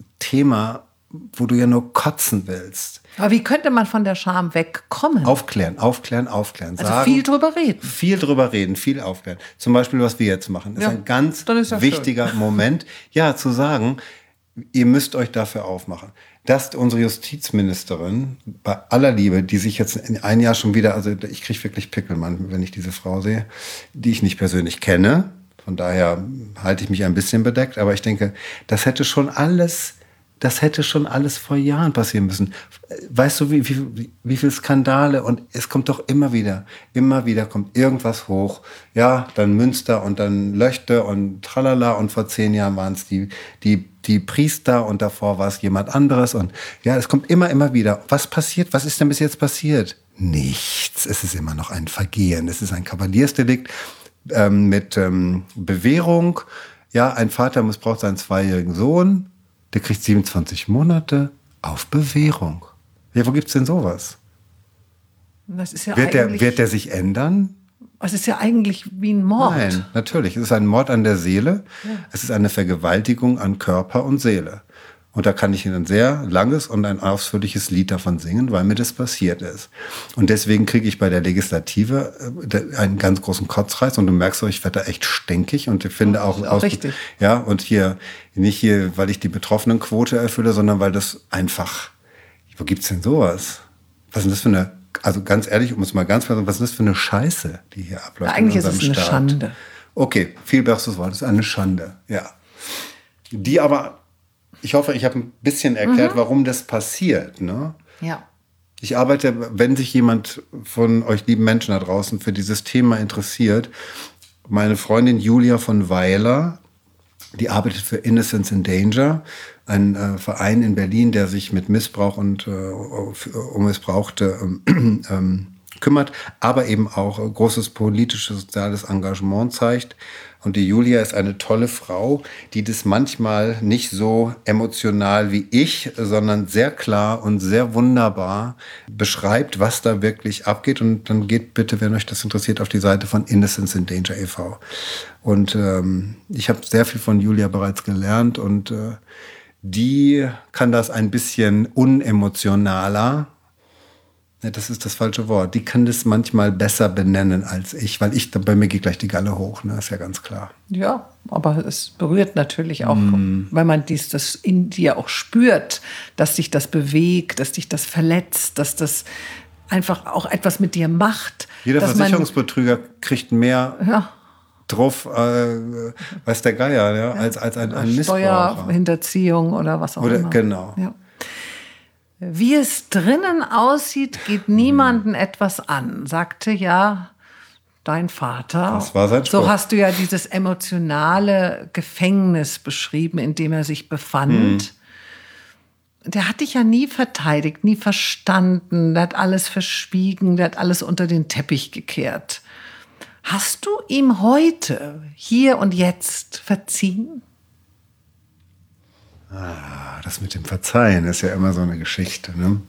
Thema, wo du ja nur kotzen willst. Aber wie könnte man von der Scham wegkommen? Aufklären, aufklären, aufklären. Also sagen, viel drüber reden. Viel drüber reden, viel aufklären. Zum Beispiel, was wir jetzt machen, ist ja, ein ganz ist wichtiger schön. Moment, ja, zu sagen, ihr müsst euch dafür aufmachen. Dass unsere Justizministerin, bei aller Liebe, die sich jetzt in ein Jahr schon wieder, also ich kriege wirklich Pickelmann, wenn ich diese Frau sehe, die ich nicht persönlich kenne. Von daher halte ich mich ein bisschen bedeckt. Aber ich denke, das hätte schon alles, das hätte schon alles vor Jahren passieren müssen. Weißt du, wie, wie, wie viele Skandale? Und es kommt doch immer wieder, immer wieder kommt irgendwas hoch. Ja, dann Münster und dann Löchte und tralala. Und vor zehn Jahren waren es die, die, die Priester und davor war es jemand anderes. Und ja, es kommt immer, immer wieder. Was passiert? Was ist denn bis jetzt passiert? Nichts. Es ist immer noch ein Vergehen. Es ist ein Kavaliersdelikt ähm, mit ähm, Bewährung. Ja, ein Vater missbraucht seinen zweijährigen Sohn. Der kriegt siebenundzwanzig Monate auf Bewährung. Ja, wo gibt's denn sowas? Das ist ja wird, der, wird der sich ändern? Es ist ja eigentlich wie ein Mord. Nein, natürlich. Es ist ein Mord an der Seele. Ja. Es ist eine Vergewaltigung an Körper und Seele. Und da kann ich Ihnen ein sehr langes und ein ausführliches Lied davon singen, weil mir das passiert ist. Und deswegen kriege ich bei der Legislative einen ganz großen Kotzreiz und du merkst auch, ich werde da echt stinkig und ich finde auch, auch aus, richtig. Ja, und hier nicht hier, weil ich die Betroffenenquote erfülle, sondern weil das einfach, wo gibt's denn sowas? Was ist denn das für eine, also ganz ehrlich, um es mal ganz klar zu sagen, was ist das für eine Scheiße, die hier abläuft? Ja, eigentlich in ist es unserem eine Staat? Schande. Okay, viel besseres Wort, das ist eine Schande, ja. Die aber, ich hoffe, ich habe ein bisschen erklärt, mhm. warum das passiert, ne? Ja. Ich arbeite, wenn sich jemand von euch lieben Menschen da draußen für dieses Thema interessiert, meine Freundin Julia von Weiler, die arbeitet für Innocence in Danger, ein äh, Verein in Berlin, der sich mit Missbrauch und äh, um Missbrauchte ähm, ähm, kümmert, aber eben auch äh, großes politisches, soziales Engagement zeigt. Und die Julia ist eine tolle Frau, die das manchmal nicht so emotional wie ich, sondern sehr klar und sehr wunderbar beschreibt, was da wirklich abgeht. Und dann geht bitte, wenn euch das interessiert, auf die Seite von Innocence in Danger e V Und ähm, ich habe sehr viel von Julia bereits gelernt und äh, die kann das ein bisschen unemotionaler. Ja, das ist das falsche Wort. Die kann das manchmal besser benennen als ich, weil ich, bei mir geht gleich die Galle hoch, ne? Ist ja ganz klar. Ja, aber es berührt natürlich auch, mm. weil man dies, das in dir auch spürt, dass dich das bewegt, dass dich das verletzt, dass das einfach auch etwas mit dir macht. Jeder Versicherungsbetrüger man, kriegt mehr ja. drauf, äh, weiß der Geier, ja, ja. als, als ein, ein Missbraucher. Steuerhinterziehung oder was auch oder, immer. Genau. Ja. Wie es drinnen aussieht, geht niemanden etwas an, sagte ja dein Vater. Das war sein Spruch. So hast du ja dieses emotionale Gefängnis beschrieben, in dem er sich befand. Hm. Der hat dich ja nie verteidigt, nie verstanden, der hat alles verschwiegen, der hat alles unter den Teppich gekehrt. Hast du ihm heute, hier und jetzt, verziehen? Ah, das mit dem Verzeihen ist ja immer so eine Geschichte, ne?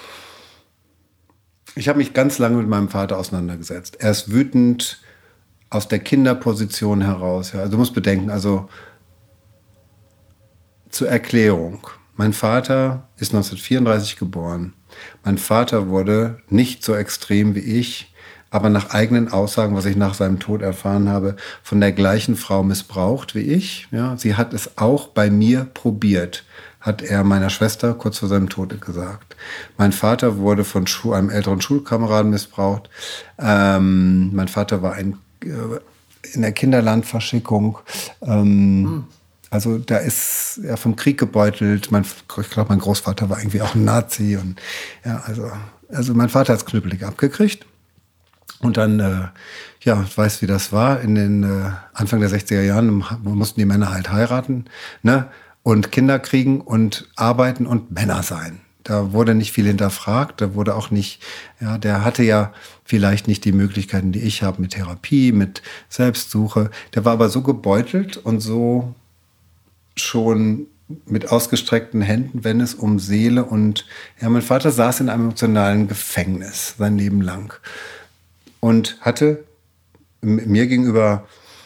Ich habe mich ganz lange mit meinem Vater auseinandergesetzt. Er ist wütend aus der Kinderposition heraus. Ja. Also du musst bedenken, also zur Erklärung. Mein Vater ist neunzehnhundertvierunddreißig geboren. Mein Vater wurde nicht so extrem wie ich, aber nach eigenen Aussagen, was ich nach seinem Tod erfahren habe, von der gleichen Frau missbraucht wie ich. Ja, sie hat es auch bei mir probiert, hat er meiner Schwester kurz vor seinem Tod gesagt. Mein Vater wurde von Schu- einem älteren Schulkameraden missbraucht. Ähm, mein Vater war ein, äh, in der Kinderlandverschickung. Ähm, mhm. Also da ist er vom Krieg gebeutelt. Mein, ich glaube, mein Großvater war irgendwie auch ein Nazi. Und, ja, also, also mein Vater hat es knüppelig abgekriegt. Und dann, äh, ja, ich weiß, wie das war. In den äh, Anfang der sechziger Jahren mussten die Männer halt heiraten, ne? Und Kinder kriegen und arbeiten und Männer sein. Da wurde nicht viel hinterfragt. Da wurde auch nicht, ja, der hatte ja vielleicht nicht die Möglichkeiten, die ich habe mit Therapie, mit Selbstsuche. Der war aber so gebeutelt und so schon mit ausgestreckten Händen, wenn es um Seele und, ja, mein Vater saß in einem emotionalen Gefängnis sein Leben lang. Und hatte mir gegenüber,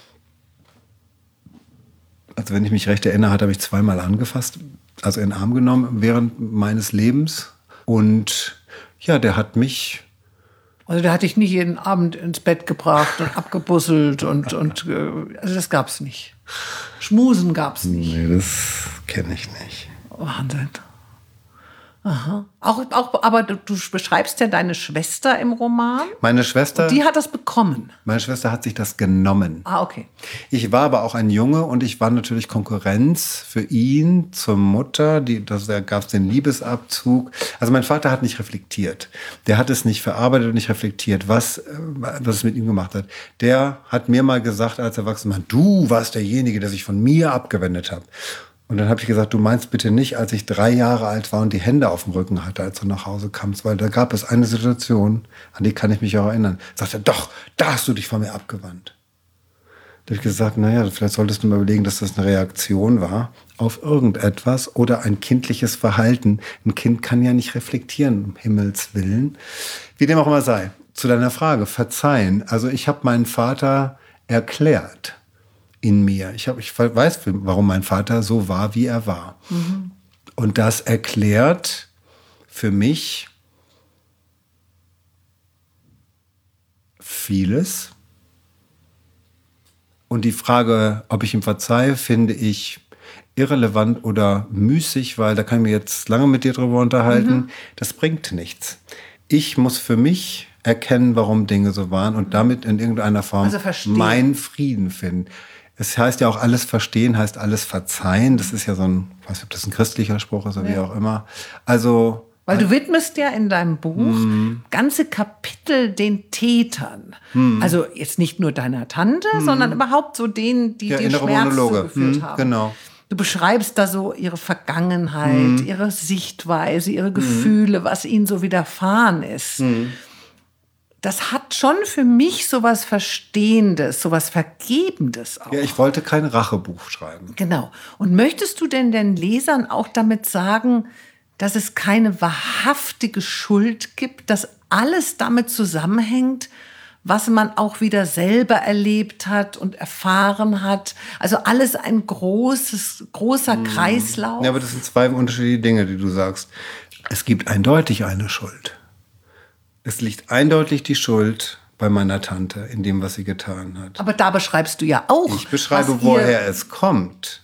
also wenn ich mich recht erinnere, hat er mich zweimal angefasst, also in den Arm genommen während meines Lebens. Und ja, der hat mich... Also der hat dich nicht jeden Abend ins Bett gebracht und abgebusselt und, und also das gab's nicht. Schmusen gab's nicht. Nee, das kenne ich nicht. Wahnsinn. Aha. Auch, auch, aber du, du beschreibst ja deine Schwester im Roman. Meine Schwester. Und die hat das bekommen. Meine Schwester hat sich das genommen. Ah, okay. Ich war aber auch ein Junge und ich war natürlich Konkurrenz für ihn zur Mutter. Die, das, da gab es den Liebesabzug. Also mein Vater hat nicht reflektiert. Der hat es nicht verarbeitet und nicht reflektiert, was, was es mit ihm gemacht hat. Der hat mir mal gesagt als erwachsener Mann, du warst derjenige, der sich von mir abgewendet hat. Und dann habe ich gesagt, du meinst bitte nicht, als ich drei Jahre alt war und die Hände auf dem Rücken hatte, als du nach Hause kamst, weil da gab es eine Situation, an die kann ich mich auch erinnern. Sagt er, doch, da hast du dich von mir abgewandt. Da habe ich gesagt, naja, vielleicht solltest du mal überlegen, dass das eine Reaktion war auf irgendetwas oder ein kindliches Verhalten. Ein Kind kann ja nicht reflektieren, um Himmels Willen. Wie dem auch immer sei. Zu deiner Frage, verzeihen. Also ich habe meinen Vater erklärt. In mir. Ich, hab, ich weiß, warum mein Vater so war, wie er war. Mhm. Und das erklärt für mich vieles. Und die Frage, ob ich ihm verzeihe, finde ich irrelevant oder müßig, weil da kann ich mich jetzt lange mit dir drüber unterhalten. Mhm. Das bringt nichts. Ich muss für mich erkennen, warum Dinge so waren und damit in irgendeiner Form also meinen Frieden finden. Es heißt ja auch, alles verstehen heißt alles verzeihen. Das ist ja so ein, ich weiß nicht, ob das ein christlicher Spruch ist oder ja. wie auch immer. Also weil du widmest ja in deinem Buch hm. ganze Kapitel den Tätern. Hm. Also jetzt nicht nur deiner Tante, hm. sondern überhaupt so denen, die ja, den Schmerz Monologe. zugeführt hm, haben. Genau. Du beschreibst da so ihre Vergangenheit, hm. ihre Sichtweise, ihre Gefühle, hm. was ihnen so widerfahren ist. Hm. Das hat schon für mich so was Verstehendes, so was Vergebendes auch. Ja, ich wollte kein Rachebuch schreiben. Genau. Und möchtest du denn den Lesern auch damit sagen, dass es keine wahrhaftige Schuld gibt, dass alles damit zusammenhängt, was man auch wieder selber erlebt hat und erfahren hat? Also alles ein großes, großer Kreislauf. Ja, aber das sind zwei unterschiedliche Dinge, die du sagst. Es gibt eindeutig eine Schuld. Es liegt eindeutig die Schuld bei meiner Tante in dem, was sie getan hat. Aber da beschreibst du ja auch. Ich beschreibe, woher es kommt.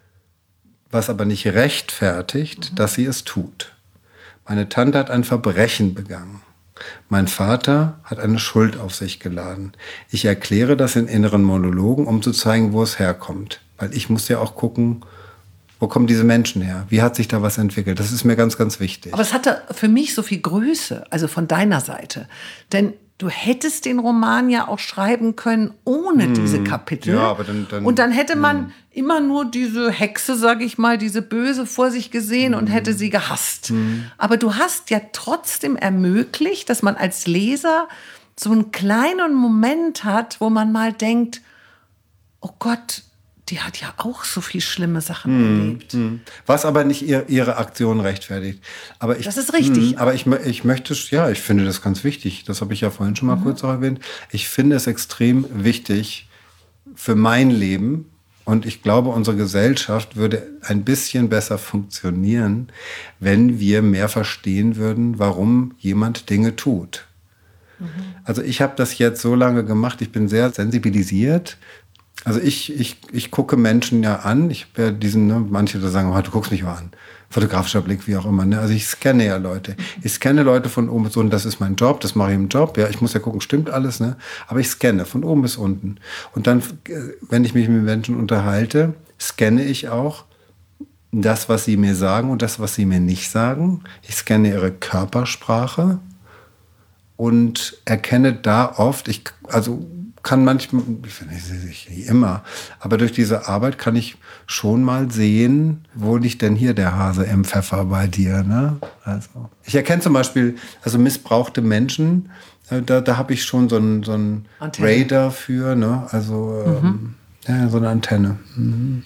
Was aber nicht rechtfertigt, mhm. dass sie es tut. Meine Tante hat ein Verbrechen begangen. Mein Vater hat eine Schuld auf sich geladen. Ich erkläre das in inneren Monologen, um zu zeigen, wo es herkommt. Weil ich muss ja auch gucken, wo kommen diese Menschen her? Wie hat sich da was entwickelt? Das ist mir ganz, ganz wichtig. Aber es hatte für mich so viel Größe, also von deiner Seite. Denn du hättest den Roman ja auch schreiben können ohne hm. diese Kapitel. Ja, aber dann, dann, und dann hätte man hm. immer nur diese Hexe, sag ich mal, diese Böse vor sich gesehen hm. und hätte sie gehasst. Hm. Aber du hast ja trotzdem ermöglicht, dass man als Leser so einen kleinen Moment hat, wo man mal denkt, oh Gott, die hat ja auch so viel schlimme Sachen hm, erlebt. Hm. Was aber nicht ihr, ihre Aktion rechtfertigt. Aber ich, das ist richtig. Hm, aber ich, ich möchte, ja, ich finde das ganz wichtig. Das habe ich ja vorhin schon mal mhm. kurz auch erwähnt. Ich finde es extrem wichtig für mein Leben. Und ich glaube, unsere Gesellschaft würde ein bisschen besser funktionieren, wenn wir mehr verstehen würden, warum jemand Dinge tut. Mhm. Also ich habe das jetzt so lange gemacht. Ich bin sehr sensibilisiert. Also ich, ich, ich gucke Menschen ja an. Ich habe ja diesen, ne, manche da sagen, oh, du guckst mich mal an. Fotografischer Blick, wie auch immer. Ne? Also ich scanne ja Leute. Ich scanne Leute von oben bis unten. Das ist mein Job, das mache ich im Job. Ja, ich muss ja gucken, stimmt alles. Ne? Aber ich scanne von oben bis unten. Und dann, wenn ich mich mit Menschen unterhalte, scanne ich auch das, was sie mir sagen und das, was sie mir nicht sagen. Ich scanne ihre Körpersprache und erkenne da oft, ich, also kann manchmal, nicht immer, aber durch diese Arbeit kann ich schon mal sehen, wo liegt denn hier der Hase im Pfeffer bei dir, ne? Also, ich erkenne zum Beispiel, also missbrauchte Menschen, äh, da, da habe ich schon so einen so einen Radar für, ne? Also mhm. ähm, ja, so eine Antenne. Mhm.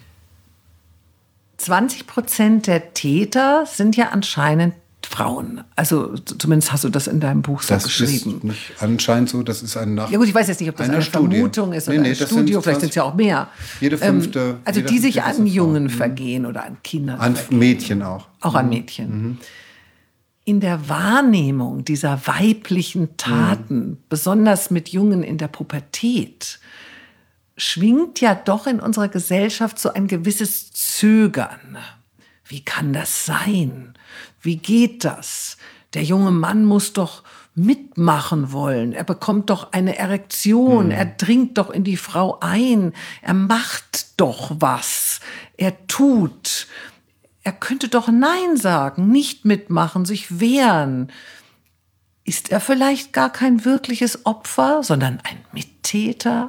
zwanzig Prozent der Täter sind ja anscheinend Frauen. Also zumindest hast du das in deinem Buch so das geschrieben. Das ist nicht anscheinend so, das ist ein Nach- Ja gut, ich weiß jetzt nicht, ob das eine Studie. Vermutung ist oder nee, nee, ein Studio, vielleicht sind es ja auch mehr. Jede fünfte. Ähm, also jede die sich fünfte an Jungen mhm. vergehen oder an Kindern An vergehen. Mädchen auch. Auch mhm. an Mädchen. Mhm. In der Wahrnehmung dieser weiblichen Taten, mhm. besonders mit Jungen in der Pubertät, schwingt ja doch in unserer Gesellschaft so ein gewisses Zögern. Wie kann das sein? Wie geht das? Der junge Mann muss doch mitmachen wollen. Er bekommt doch eine Erektion. Mhm. Er dringt doch in die Frau ein. Er macht doch was. Er tut. Er könnte doch Nein sagen, nicht mitmachen, sich wehren. Ist er vielleicht gar kein wirkliches Opfer, sondern ein Mittäter?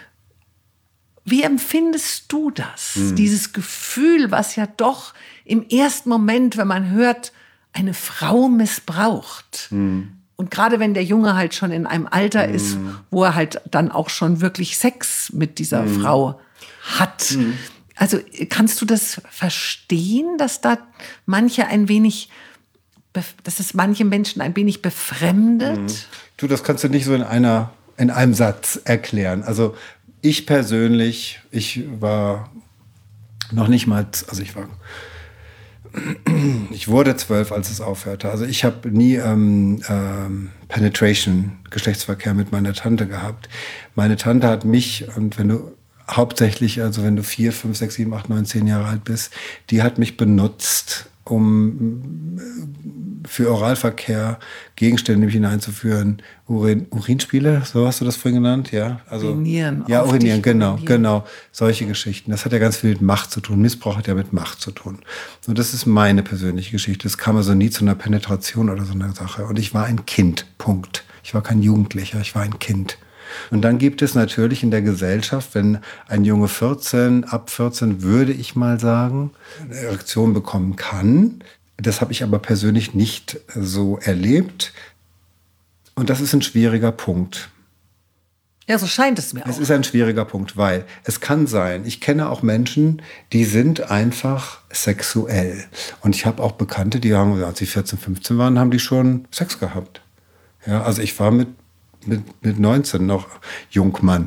Wie empfindest du das? Mhm. Dieses Gefühl, was ja doch im ersten Moment, wenn man hört, eine Frau missbraucht. Mhm. Und gerade wenn der Junge halt schon in einem Alter mhm. ist, wo er halt dann auch schon wirklich Sex mit dieser mhm. Frau hat. Mhm. Also kannst du das verstehen, dass da manche ein wenig, dass es manche Menschen ein wenig befremdet? Mhm. Du, das kannst du nicht so in einer, in einem Satz erklären. Also ich persönlich, ich war noch nicht mal, also ich war Ich wurde zwölf, als es aufhörte. Also ich habe nie ähm, ähm, Penetration, Geschlechtsverkehr mit meiner Tante gehabt. Meine Tante hat mich, und wenn du hauptsächlich, also wenn du vier, fünf, sechs, sieben, acht, neun, zehn Jahre alt bist, die hat mich benutzt, um für Oralverkehr Gegenstände nämlich hineinzuführen. Urin, Urinspiele, so hast du das vorhin genannt, ja? Also, urinieren. Ja, urinieren, genau, urinieren. genau. Solche Geschichten. Das hat ja ganz viel mit Macht zu tun. Missbrauch hat ja mit Macht zu tun. Und das ist meine persönliche Geschichte. Es kam also nie zu einer Penetration oder so einer Sache. Und ich war ein Kind, Punkt. Ich war kein Jugendlicher, ich war ein Kind. Und dann gibt es natürlich in der Gesellschaft, wenn ein Junge vierzehn, ab vierzehn würde ich mal sagen, eine Erektion bekommen kann. Das habe ich aber persönlich nicht so erlebt. Und das ist ein schwieriger Punkt. Ja, so scheint es mir auch. Es ist ein schwieriger Punkt, weil es kann sein, ich kenne auch Menschen, die sind einfach sexuell. Und ich habe auch Bekannte, die haben, als sie vierzehn, fünfzehn waren, haben die schon Sex gehabt. Ja, also ich war mit Mit, mit neunzehn noch Jungmann.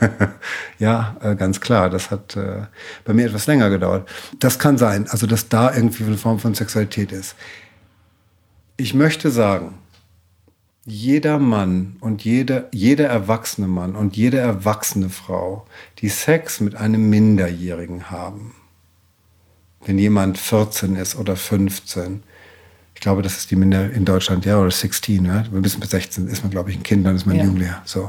Ja, äh, ganz klar. Das hat äh, bei mir etwas länger gedauert. Das kann sein, also dass da irgendwie eine Form von Sexualität ist. Ich möchte sagen, jeder Mann und jeder, jeder erwachsene Mann und jede erwachsene Frau, die Sex mit einem Minderjährigen haben, wenn jemand vierzehn ist oder fünfzehn, ich glaube, das ist die Minder in Deutschland, ja, oder sechzehn, ja. Bis mit sechzehn ist man, glaube ich, ein Kind, dann ist man ja. Jugendlicher. So.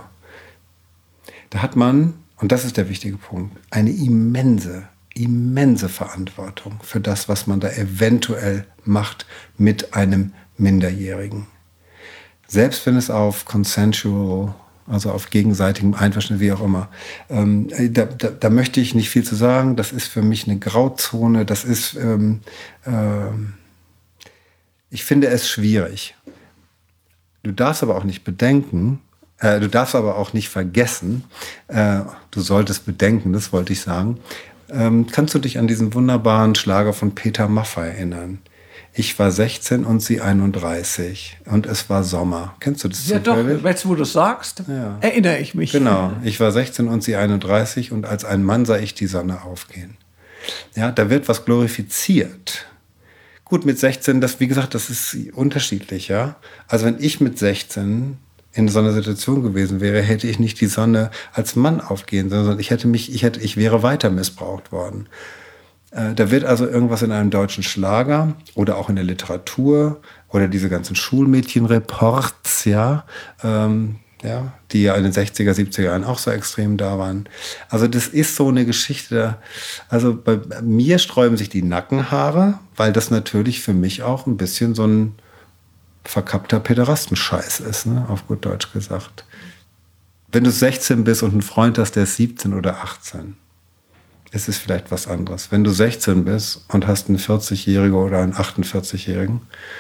Da hat man, und das ist der wichtige Punkt, eine immense, immense Verantwortung für das, was man da eventuell macht mit einem Minderjährigen. Selbst wenn es auf consensual, also auf gegenseitigem Einverständnis, wie auch immer, ähm, da, da, da möchte ich nicht viel zu sagen. Das ist für mich eine Grauzone. Das ist... Ähm, ähm, Ich finde es schwierig. Du darfst aber auch nicht bedenken, äh, du darfst aber auch nicht vergessen, äh, du solltest bedenken, das wollte ich sagen. Ähm, kannst du dich an diesen wunderbaren Schlager von Peter Maffay erinnern? Ich war sechzehn und sie einunddreißig und es war Sommer. Kennst du das? Ja zufällig? doch, jetzt wo du es sagst, ja. Erinnere ich mich. Genau, ich war sechzehn und sie einunddreißig und als ein Mann sah ich die Sonne aufgehen. Ja, da wird was glorifiziert. Gut, mit sechzehn, das, wie gesagt, das ist unterschiedlich, ja. Also wenn ich mit sechzehn in so einer Situation gewesen wäre, hätte ich nicht die Sonne als Mann aufgehen, sondern ich hätte mich, ich hätte, ich wäre weiter missbraucht worden. Äh, da wird also irgendwas in einem deutschen Schlager oder auch in der Literatur oder diese ganzen Schulmädchenreports, ja, ähm, ja, die ja in den sechziger, siebziger Jahren auch so extrem da waren. Also das ist so eine Geschichte, also bei mir sträuben sich die Nackenhaare, weil das natürlich für mich auch ein bisschen so ein verkappter Päderastenscheiß ist, ne? Auf gut Deutsch gesagt. Wenn du sechzehn bist und einen Freund hast, der ist siebzehn oder achtzehn, ist es vielleicht was anderes. Wenn du sechzehn bist und hast einen vierzigjährigen oder einen achtundvierzigjährigen,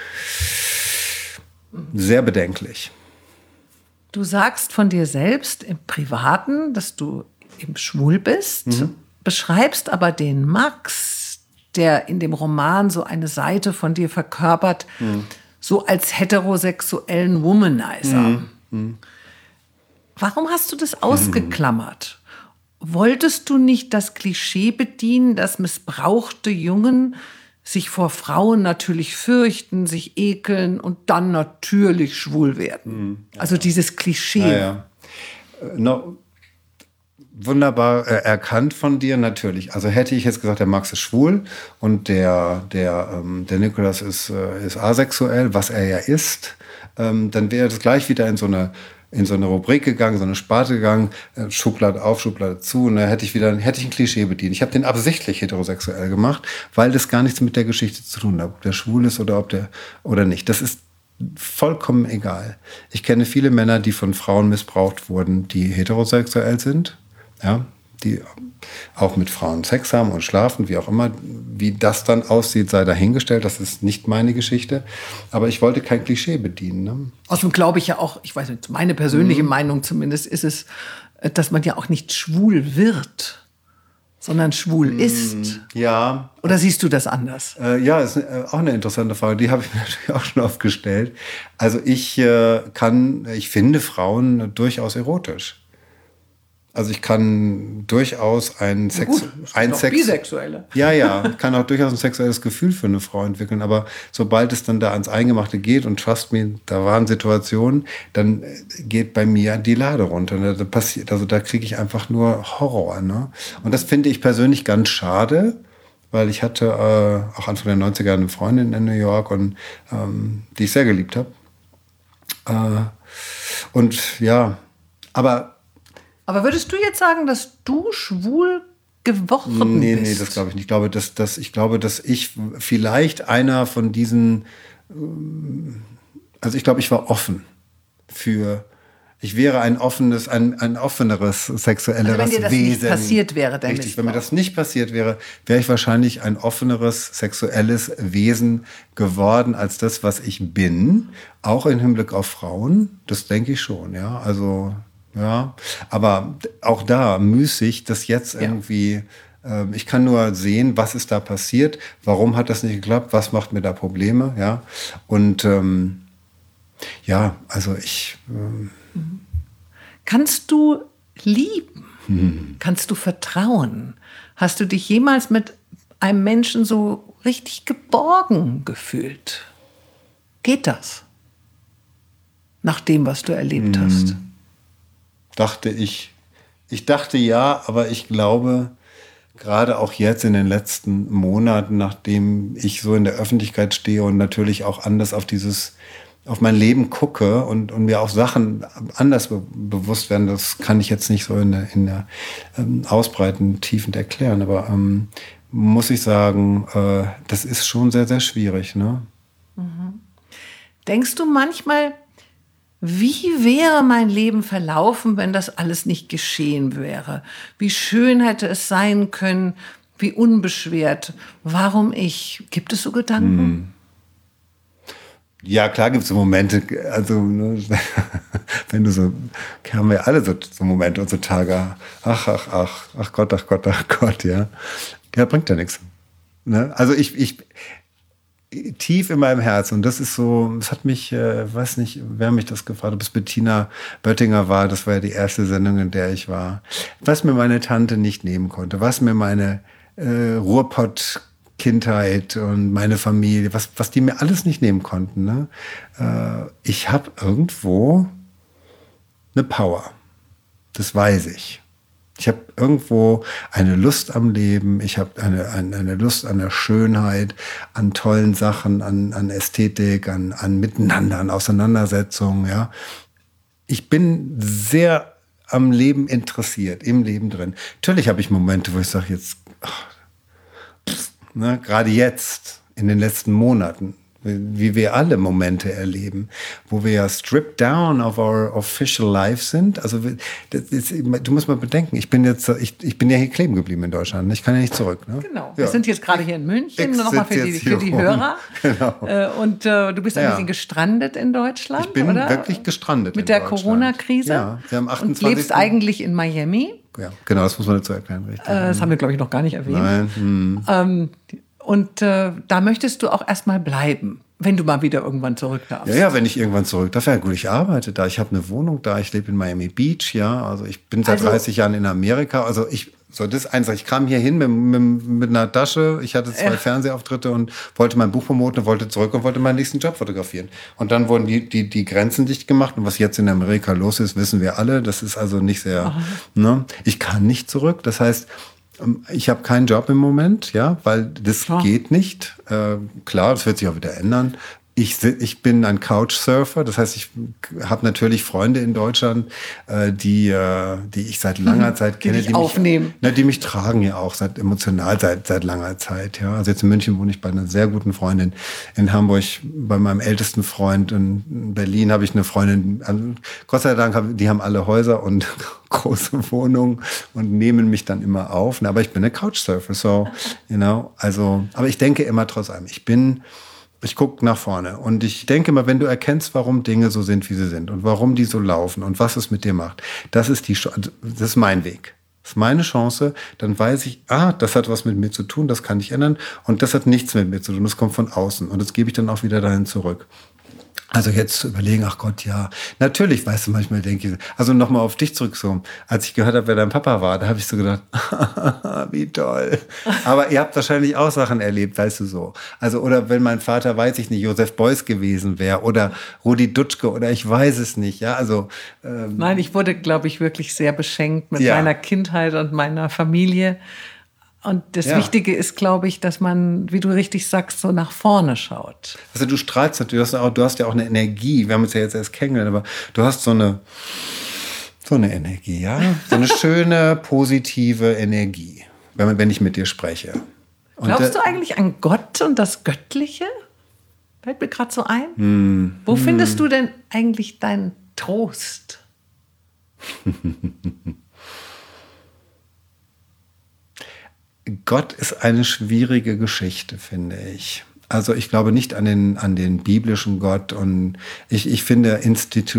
sehr bedenklich. Du sagst von dir selbst im Privaten, dass du eben schwul bist, mhm. beschreibst aber den Max, der in dem Roman so eine Seite von dir verkörpert, mhm. so als heterosexuellen Womanizer. Mhm. Mhm. Warum hast du das ausgeklammert? Mhm. Wolltest du nicht das Klischee bedienen, dass missbrauchte Jungen sich vor Frauen natürlich fürchten, sich ekeln und dann natürlich schwul werden? Mhm. Ja, also dieses Klischee. Ja, ja. No, wunderbar äh, erkannt von dir, natürlich. Also hätte ich jetzt gesagt, der Max ist schwul und der, der, ähm, der Nikolas ist, äh, ist asexuell, was er ja ist, ähm, dann wäre das gleich wieder in so eine in so eine Rubrik gegangen, so eine Sparte gegangen, äh, Schublade auf, Schublade zu, und da hätte ich wieder hätte ich ein Klischee bedient. Ich habe den absichtlich heterosexuell gemacht, weil das gar nichts mit der Geschichte zu tun hat, ob der schwul ist oder ob der oder nicht. Das ist vollkommen egal. Ich kenne viele Männer, die von Frauen missbraucht wurden, die heterosexuell sind, ja, die auch mit Frauen Sex haben und schlafen, wie auch immer. Wie das dann aussieht, sei dahingestellt. Das ist nicht meine Geschichte. Aber ich wollte kein Klischee bedienen. Ne? Außerdem glaube ich ja auch, ich weiß nicht, meine persönliche mhm. Meinung zumindest ist es, dass man ja auch nicht schwul wird, sondern schwul mhm. ist. Ja. Oder siehst du das anders? Äh, ja, ist auch eine interessante Frage. Die habe ich mir natürlich auch schon oft gestellt. Also ich äh, kann, ich finde Frauen durchaus erotisch. Also ich kann durchaus ein, Sex, gut, ein noch Sex Bisexuelle. Ja, ja, kann auch durchaus ein sexuelles Gefühl für eine Frau entwickeln. Aber sobald es dann da ans Eingemachte geht, und trust me, da waren Situationen, dann geht bei mir die Lade runter. Da passiert, also da kriege ich einfach nur Horror. Ne? Und das finde ich persönlich ganz schade, weil ich hatte äh, auch Anfang der neunziger eine Freundin in New York, und ähm, die ich sehr geliebt habe. Äh, und ja, aber Aber würdest du jetzt sagen, dass du schwul geworden nee, bist? Nee, das glaube ich nicht. Ich glaube, dass, dass, ich glaube, dass ich vielleicht einer von diesen, also ich glaube, ich war offen für, ich wäre ein offenes, ein, ein offeneres, sexuelleres Wesen. Also wenn dir das Wesen. nicht passiert wäre, der Richtig, Missbrauch. wenn mir das nicht passiert wäre, wäre ich wahrscheinlich ein offeneres, sexuelles Wesen geworden als das, was ich bin. Auch im Hinblick auf Frauen, das denke ich schon, ja, also... Ja, aber auch da müßig, das jetzt irgendwie, ja. äh, ich kann nur sehen, was ist da passiert, warum hat das nicht geklappt, was macht mir da Probleme, ja. Und ähm, ja, also ich... Ähm, Kannst du lieben? Hm. Kannst du vertrauen? Hast du dich jemals mit einem Menschen so richtig geborgen gefühlt? Geht das? Nach dem, was du erlebt hm. hast? Dachte ich, ich dachte ja, aber ich glaube, gerade auch jetzt in den letzten Monaten, nachdem ich so in der Öffentlichkeit stehe und natürlich auch anders auf dieses, auf mein Leben gucke und, und mir auch Sachen anders be- bewusst werden, das kann ich jetzt nicht so in der, in der ähm, Ausbreiten tiefend erklären, aber ähm, muss ich sagen, äh, das ist schon sehr, sehr schwierig, ne? Mhm. Denkst du manchmal, wie wäre mein Leben verlaufen, wenn das alles nicht geschehen wäre? Wie schön hätte es sein können, wie unbeschwert. Warum ich? Gibt es so Gedanken? Hm. Ja, klar gibt es so Momente, also ne, wenn du so, haben wir alle so, so Momente und so Tage, ach, ach, ach, ach Gott, ach Gott, ach Gott, ja. Ja, bringt ja nichts. Ne? Also ich, ich, tief in meinem Herzen. Und das ist so, das hat mich, äh, weiß nicht, wer mich das gefragt hat, ob es Bettina Böttinger war, das war ja die erste Sendung, in der ich war. Was mir meine Tante nicht nehmen konnte, was mir meine äh, Ruhrpott-Kindheit und meine Familie, was, was die mir alles nicht nehmen konnten. Ne? Äh, ich habe irgendwo eine Power. Das weiß ich. Ich habe irgendwo eine Lust am Leben, ich habe eine, eine, eine Lust an der Schönheit, an tollen Sachen, an, an Ästhetik, an, an Miteinander, an Auseinandersetzungen. Ja. Ich bin sehr am Leben interessiert, im Leben drin. Natürlich habe ich Momente, wo ich sage jetzt, ach, pff, ne, gerade jetzt, in den letzten Monaten, wie wir alle Momente erleben, wo wir ja stripped down of our official life sind. Also das ist, du musst mal bedenken, ich bin jetzt, ich, ich bin ja hier kleben geblieben in Deutschland. Ich kann ja nicht zurück. Ne? Genau. Ja. Wir sind jetzt gerade hier in München, Ich nur nochmal für die, für die Hörer. Genau. Äh, und äh, du bist ein Ja. bisschen gestrandet in Deutschland, Ich bin oder? wirklich gestrandet Mit in der Deutschland. Corona-Krise. Ja, wir haben Und achtundzwanzigsten lebst eigentlich in Miami. Ja, genau, das muss man dazu erklären, richtig. Äh, das haben wir, glaube ich, noch gar nicht erwähnt. Nein. Hm. Ähm, und äh, da möchtest du auch erstmal bleiben, wenn du mal wieder irgendwann zurück darfst. Ja, ja, wenn ich irgendwann zurück darf. Ja gut, ich arbeite da. Ich habe eine Wohnung da. Ich lebe in Miami Beach, ja. Also ich bin seit Also- dreißig Jahren in Amerika. Also ich, so das ist eins. Ich kam hier hin mit, mit, mit einer Tasche. Ich hatte zwei Ja. Fernsehauftritte und wollte mein Buch promoten, wollte zurück und wollte meinen nächsten Job fotografieren. Und dann wurden die, die, die Grenzen dicht gemacht. Und was jetzt in Amerika los ist, wissen wir alle. Das ist also nicht sehr, ne? Ich kann nicht zurück. Das heißt, ich habe keinen Job im Moment, ja, weil das Klar. geht nicht. Äh, klar, das wird sich auch wieder ändern. Ich, si- ich bin ein Couchsurfer, das heißt, ich habe natürlich Freunde in Deutschland, äh, die, äh, die ich seit langer Zeit Die kenne. dich aufnehmen. Mich, na, die mich tragen ja auch seit emotional seit, seit langer Zeit. Ja. Also jetzt in München wohne ich bei einer sehr guten Freundin, in Hamburg bei meinem ältesten Freund, in Berlin habe ich eine Freundin. Also, Gott sei Dank, hab, die haben alle Häuser und große Wohnungen und nehmen mich dann immer auf. Na, aber ich bin eine Couchsurfer, so, you know, also, aber ich denke immer trotz allem, ich bin Ich gucke nach vorne und ich denke mal, wenn du erkennst, warum Dinge so sind, wie sie sind und warum die so laufen und was es mit dir macht, das ist die, Ch- das ist mein Weg. Das ist meine Chance, dann weiß ich, ah, das hat was mit mir zu tun, das kann ich ändern und das hat nichts mit mir zu tun, das kommt von außen und das gebe ich dann auch wieder dahin zurück. Also jetzt zu überlegen, ach Gott, ja. Natürlich, weißt du, manchmal denke ich, also nochmal auf dich zurück so. Als ich gehört habe, wer dein Papa war, da habe ich so gedacht, wie toll. Aber ihr habt wahrscheinlich auch Sachen erlebt, weißt du so. Also, oder wenn mein Vater, weiß ich nicht, Josef Beuys gewesen wäre oder Rudi Dutschke oder ich weiß es nicht, ja, also. Ähm, Nein, ich wurde, glaube ich, wirklich sehr beschenkt mit ja. meiner Kindheit und meiner Familie. Und das Ja. Wichtige ist, glaube ich, dass man, wie du richtig sagst, so nach vorne schaut. Also du strahlst natürlich, du hast, auch, du hast ja auch eine Energie. Wir haben uns ja jetzt erst kennengelernt, aber du hast so eine, so eine Energie, ja? So eine schöne, positive Energie, wenn, wenn ich mit dir spreche. Und Glaubst äh, du eigentlich an Gott und das Göttliche? Fällt mir gerade so ein. Hm. Wo findest du denn eigentlich deinen Trost? Gott ist eine schwierige Geschichte, finde ich. Also ich glaube nicht an den, an den biblischen Gott und ich, ich finde Institu,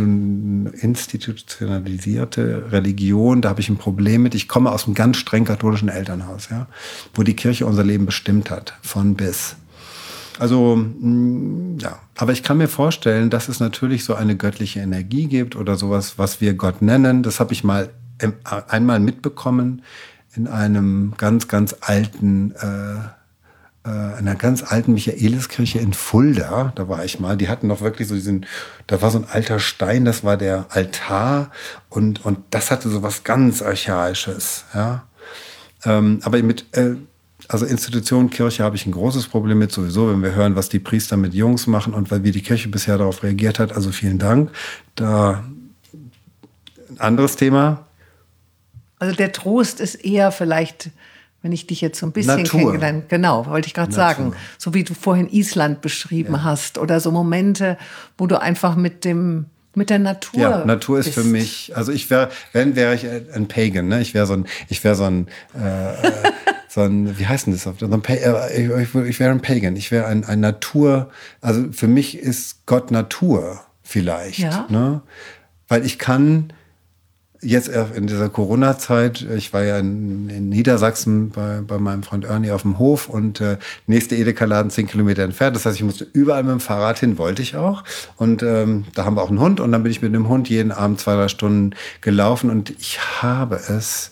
institutionalisierte Religion, da habe ich ein Problem mit. Ich komme aus einem ganz streng katholischen Elternhaus, ja, wo die Kirche unser Leben bestimmt hat, von bis. Also, mh, ja, aber ich kann mir vorstellen, dass es natürlich so eine göttliche Energie gibt oder sowas, was wir Gott nennen. Das habe ich mal ähm, einmal mitbekommen in einem ganz, ganz alten, äh, äh, einer ganz alten Michaeliskirche in Fulda. Da war ich mal. Die hatten noch wirklich so diesen, da war so ein alter Stein, das war der Altar und, und das hatte so was ganz Archaisches, ja. Ähm, aber mit, äh, also Institution Kirche habe ich ein großes Problem mit sowieso, wenn wir hören, was die Priester mit Jungs machen und wie die Kirche bisher darauf reagiert hat. Also vielen Dank. Da ein anderes Thema. Also der Trost ist eher vielleicht, wenn ich dich jetzt so ein bisschen Natur. kennengelernt, genau, wollte ich gerade sagen, so wie du vorhin Island beschrieben Ja. hast oder so Momente, wo du einfach mit dem mit der Natur Ja, Natur ist bist. für mich, also ich wäre, wenn wäre ich ein Pagan, ne? Ich wäre so ein, ich wäre so ein, äh, so ein, wie heißt denn das? So ein pa äh, ich, ich wäre ein Pagan, ich wäre ein, ein Natur, also für mich ist Gott Natur vielleicht, Ja. ne? Weil ich kann jetzt in dieser Corona-Zeit, ich war ja in, in Niedersachsen bei, bei meinem Freund Ernie auf dem Hof und äh, nächste Edeka-Laden zehn Kilometer entfernt. Das heißt, ich musste überall mit dem Fahrrad hin, wollte ich auch. Und ähm, da haben wir auch einen Hund und dann bin ich mit dem Hund jeden Abend zwei, drei Stunden gelaufen und ich habe es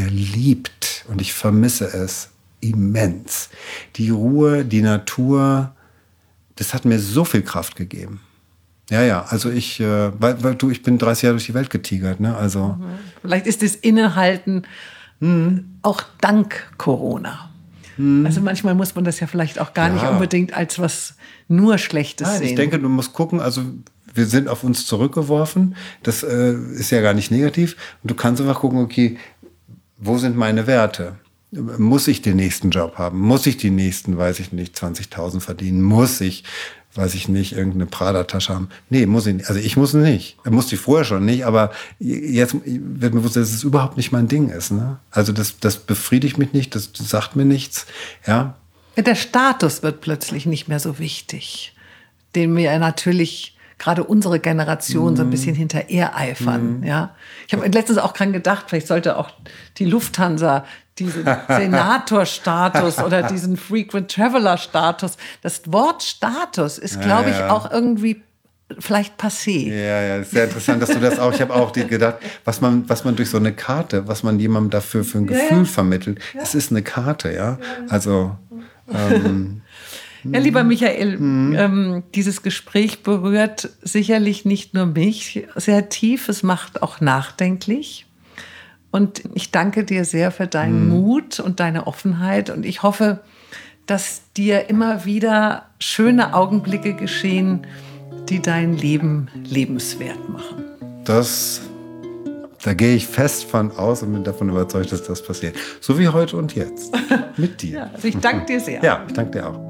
geliebt und ich vermisse es immens. Die Ruhe, die Natur, das hat mir so viel Kraft gegeben. Ja, ja, also ich, äh, weil, weil du, ich bin dreißig Jahre durch die Welt getigert, ne? Also. Vielleicht ist das Innehalten Mhm. auch dank Corona. Mhm. Also manchmal muss man das ja vielleicht auch gar Ja. nicht unbedingt als was nur Schlechtes Nein, sehen. ich denke, du musst gucken, also wir sind auf uns zurückgeworfen. Das äh, ist ja gar nicht negativ. Und du kannst einfach gucken, okay, wo sind meine Werte? Muss ich den nächsten Job haben? Muss ich die nächsten, weiß ich nicht, zwanzigtausend verdienen? Muss ich, weiß ich nicht, irgendeine Prada-Tasche haben? Nee, muss ich nicht. Also ich muss nicht. Er musste ich vorher schon nicht, aber jetzt wird mir bewusst, dass es überhaupt nicht mein Ding ist. Ne? Also das, das befriedigt mich nicht, das, das sagt mir nichts. Ja. Der Status wird plötzlich nicht mehr so wichtig, den wir ja natürlich gerade unsere Generation so ein bisschen hintereifern. Ja. Ich habe letztens auch dran gedacht, vielleicht sollte auch die Lufthansa diesen Senator-Status oder diesen Frequent Traveler-Status, das Wort Status ist, glaube ich, Ja, ja. auch irgendwie vielleicht passé. Ja, ja, ist sehr interessant, dass du das auch, ich habe auch die gedacht, was man, was man durch so eine Karte, was man jemandem dafür für ein Ja, Gefühl ja. vermittelt. Es ist eine Karte, ja. Also, ähm, Ja, lieber Michael, Mhm. ähm, dieses Gespräch berührt sicherlich nicht nur mich sehr tief, es macht auch nachdenklich. Und ich danke dir sehr für deinen Mhm. Mut und deine Offenheit. Und ich hoffe, dass dir immer wieder schöne Augenblicke geschehen, die dein Leben lebenswert machen. das, da gehe ich fest von aus und bin davon überzeugt, dass das passiert. So wie heute und jetzt. Mit dir. Ja, also ich danke dir sehr. Ja, ich danke dir auch.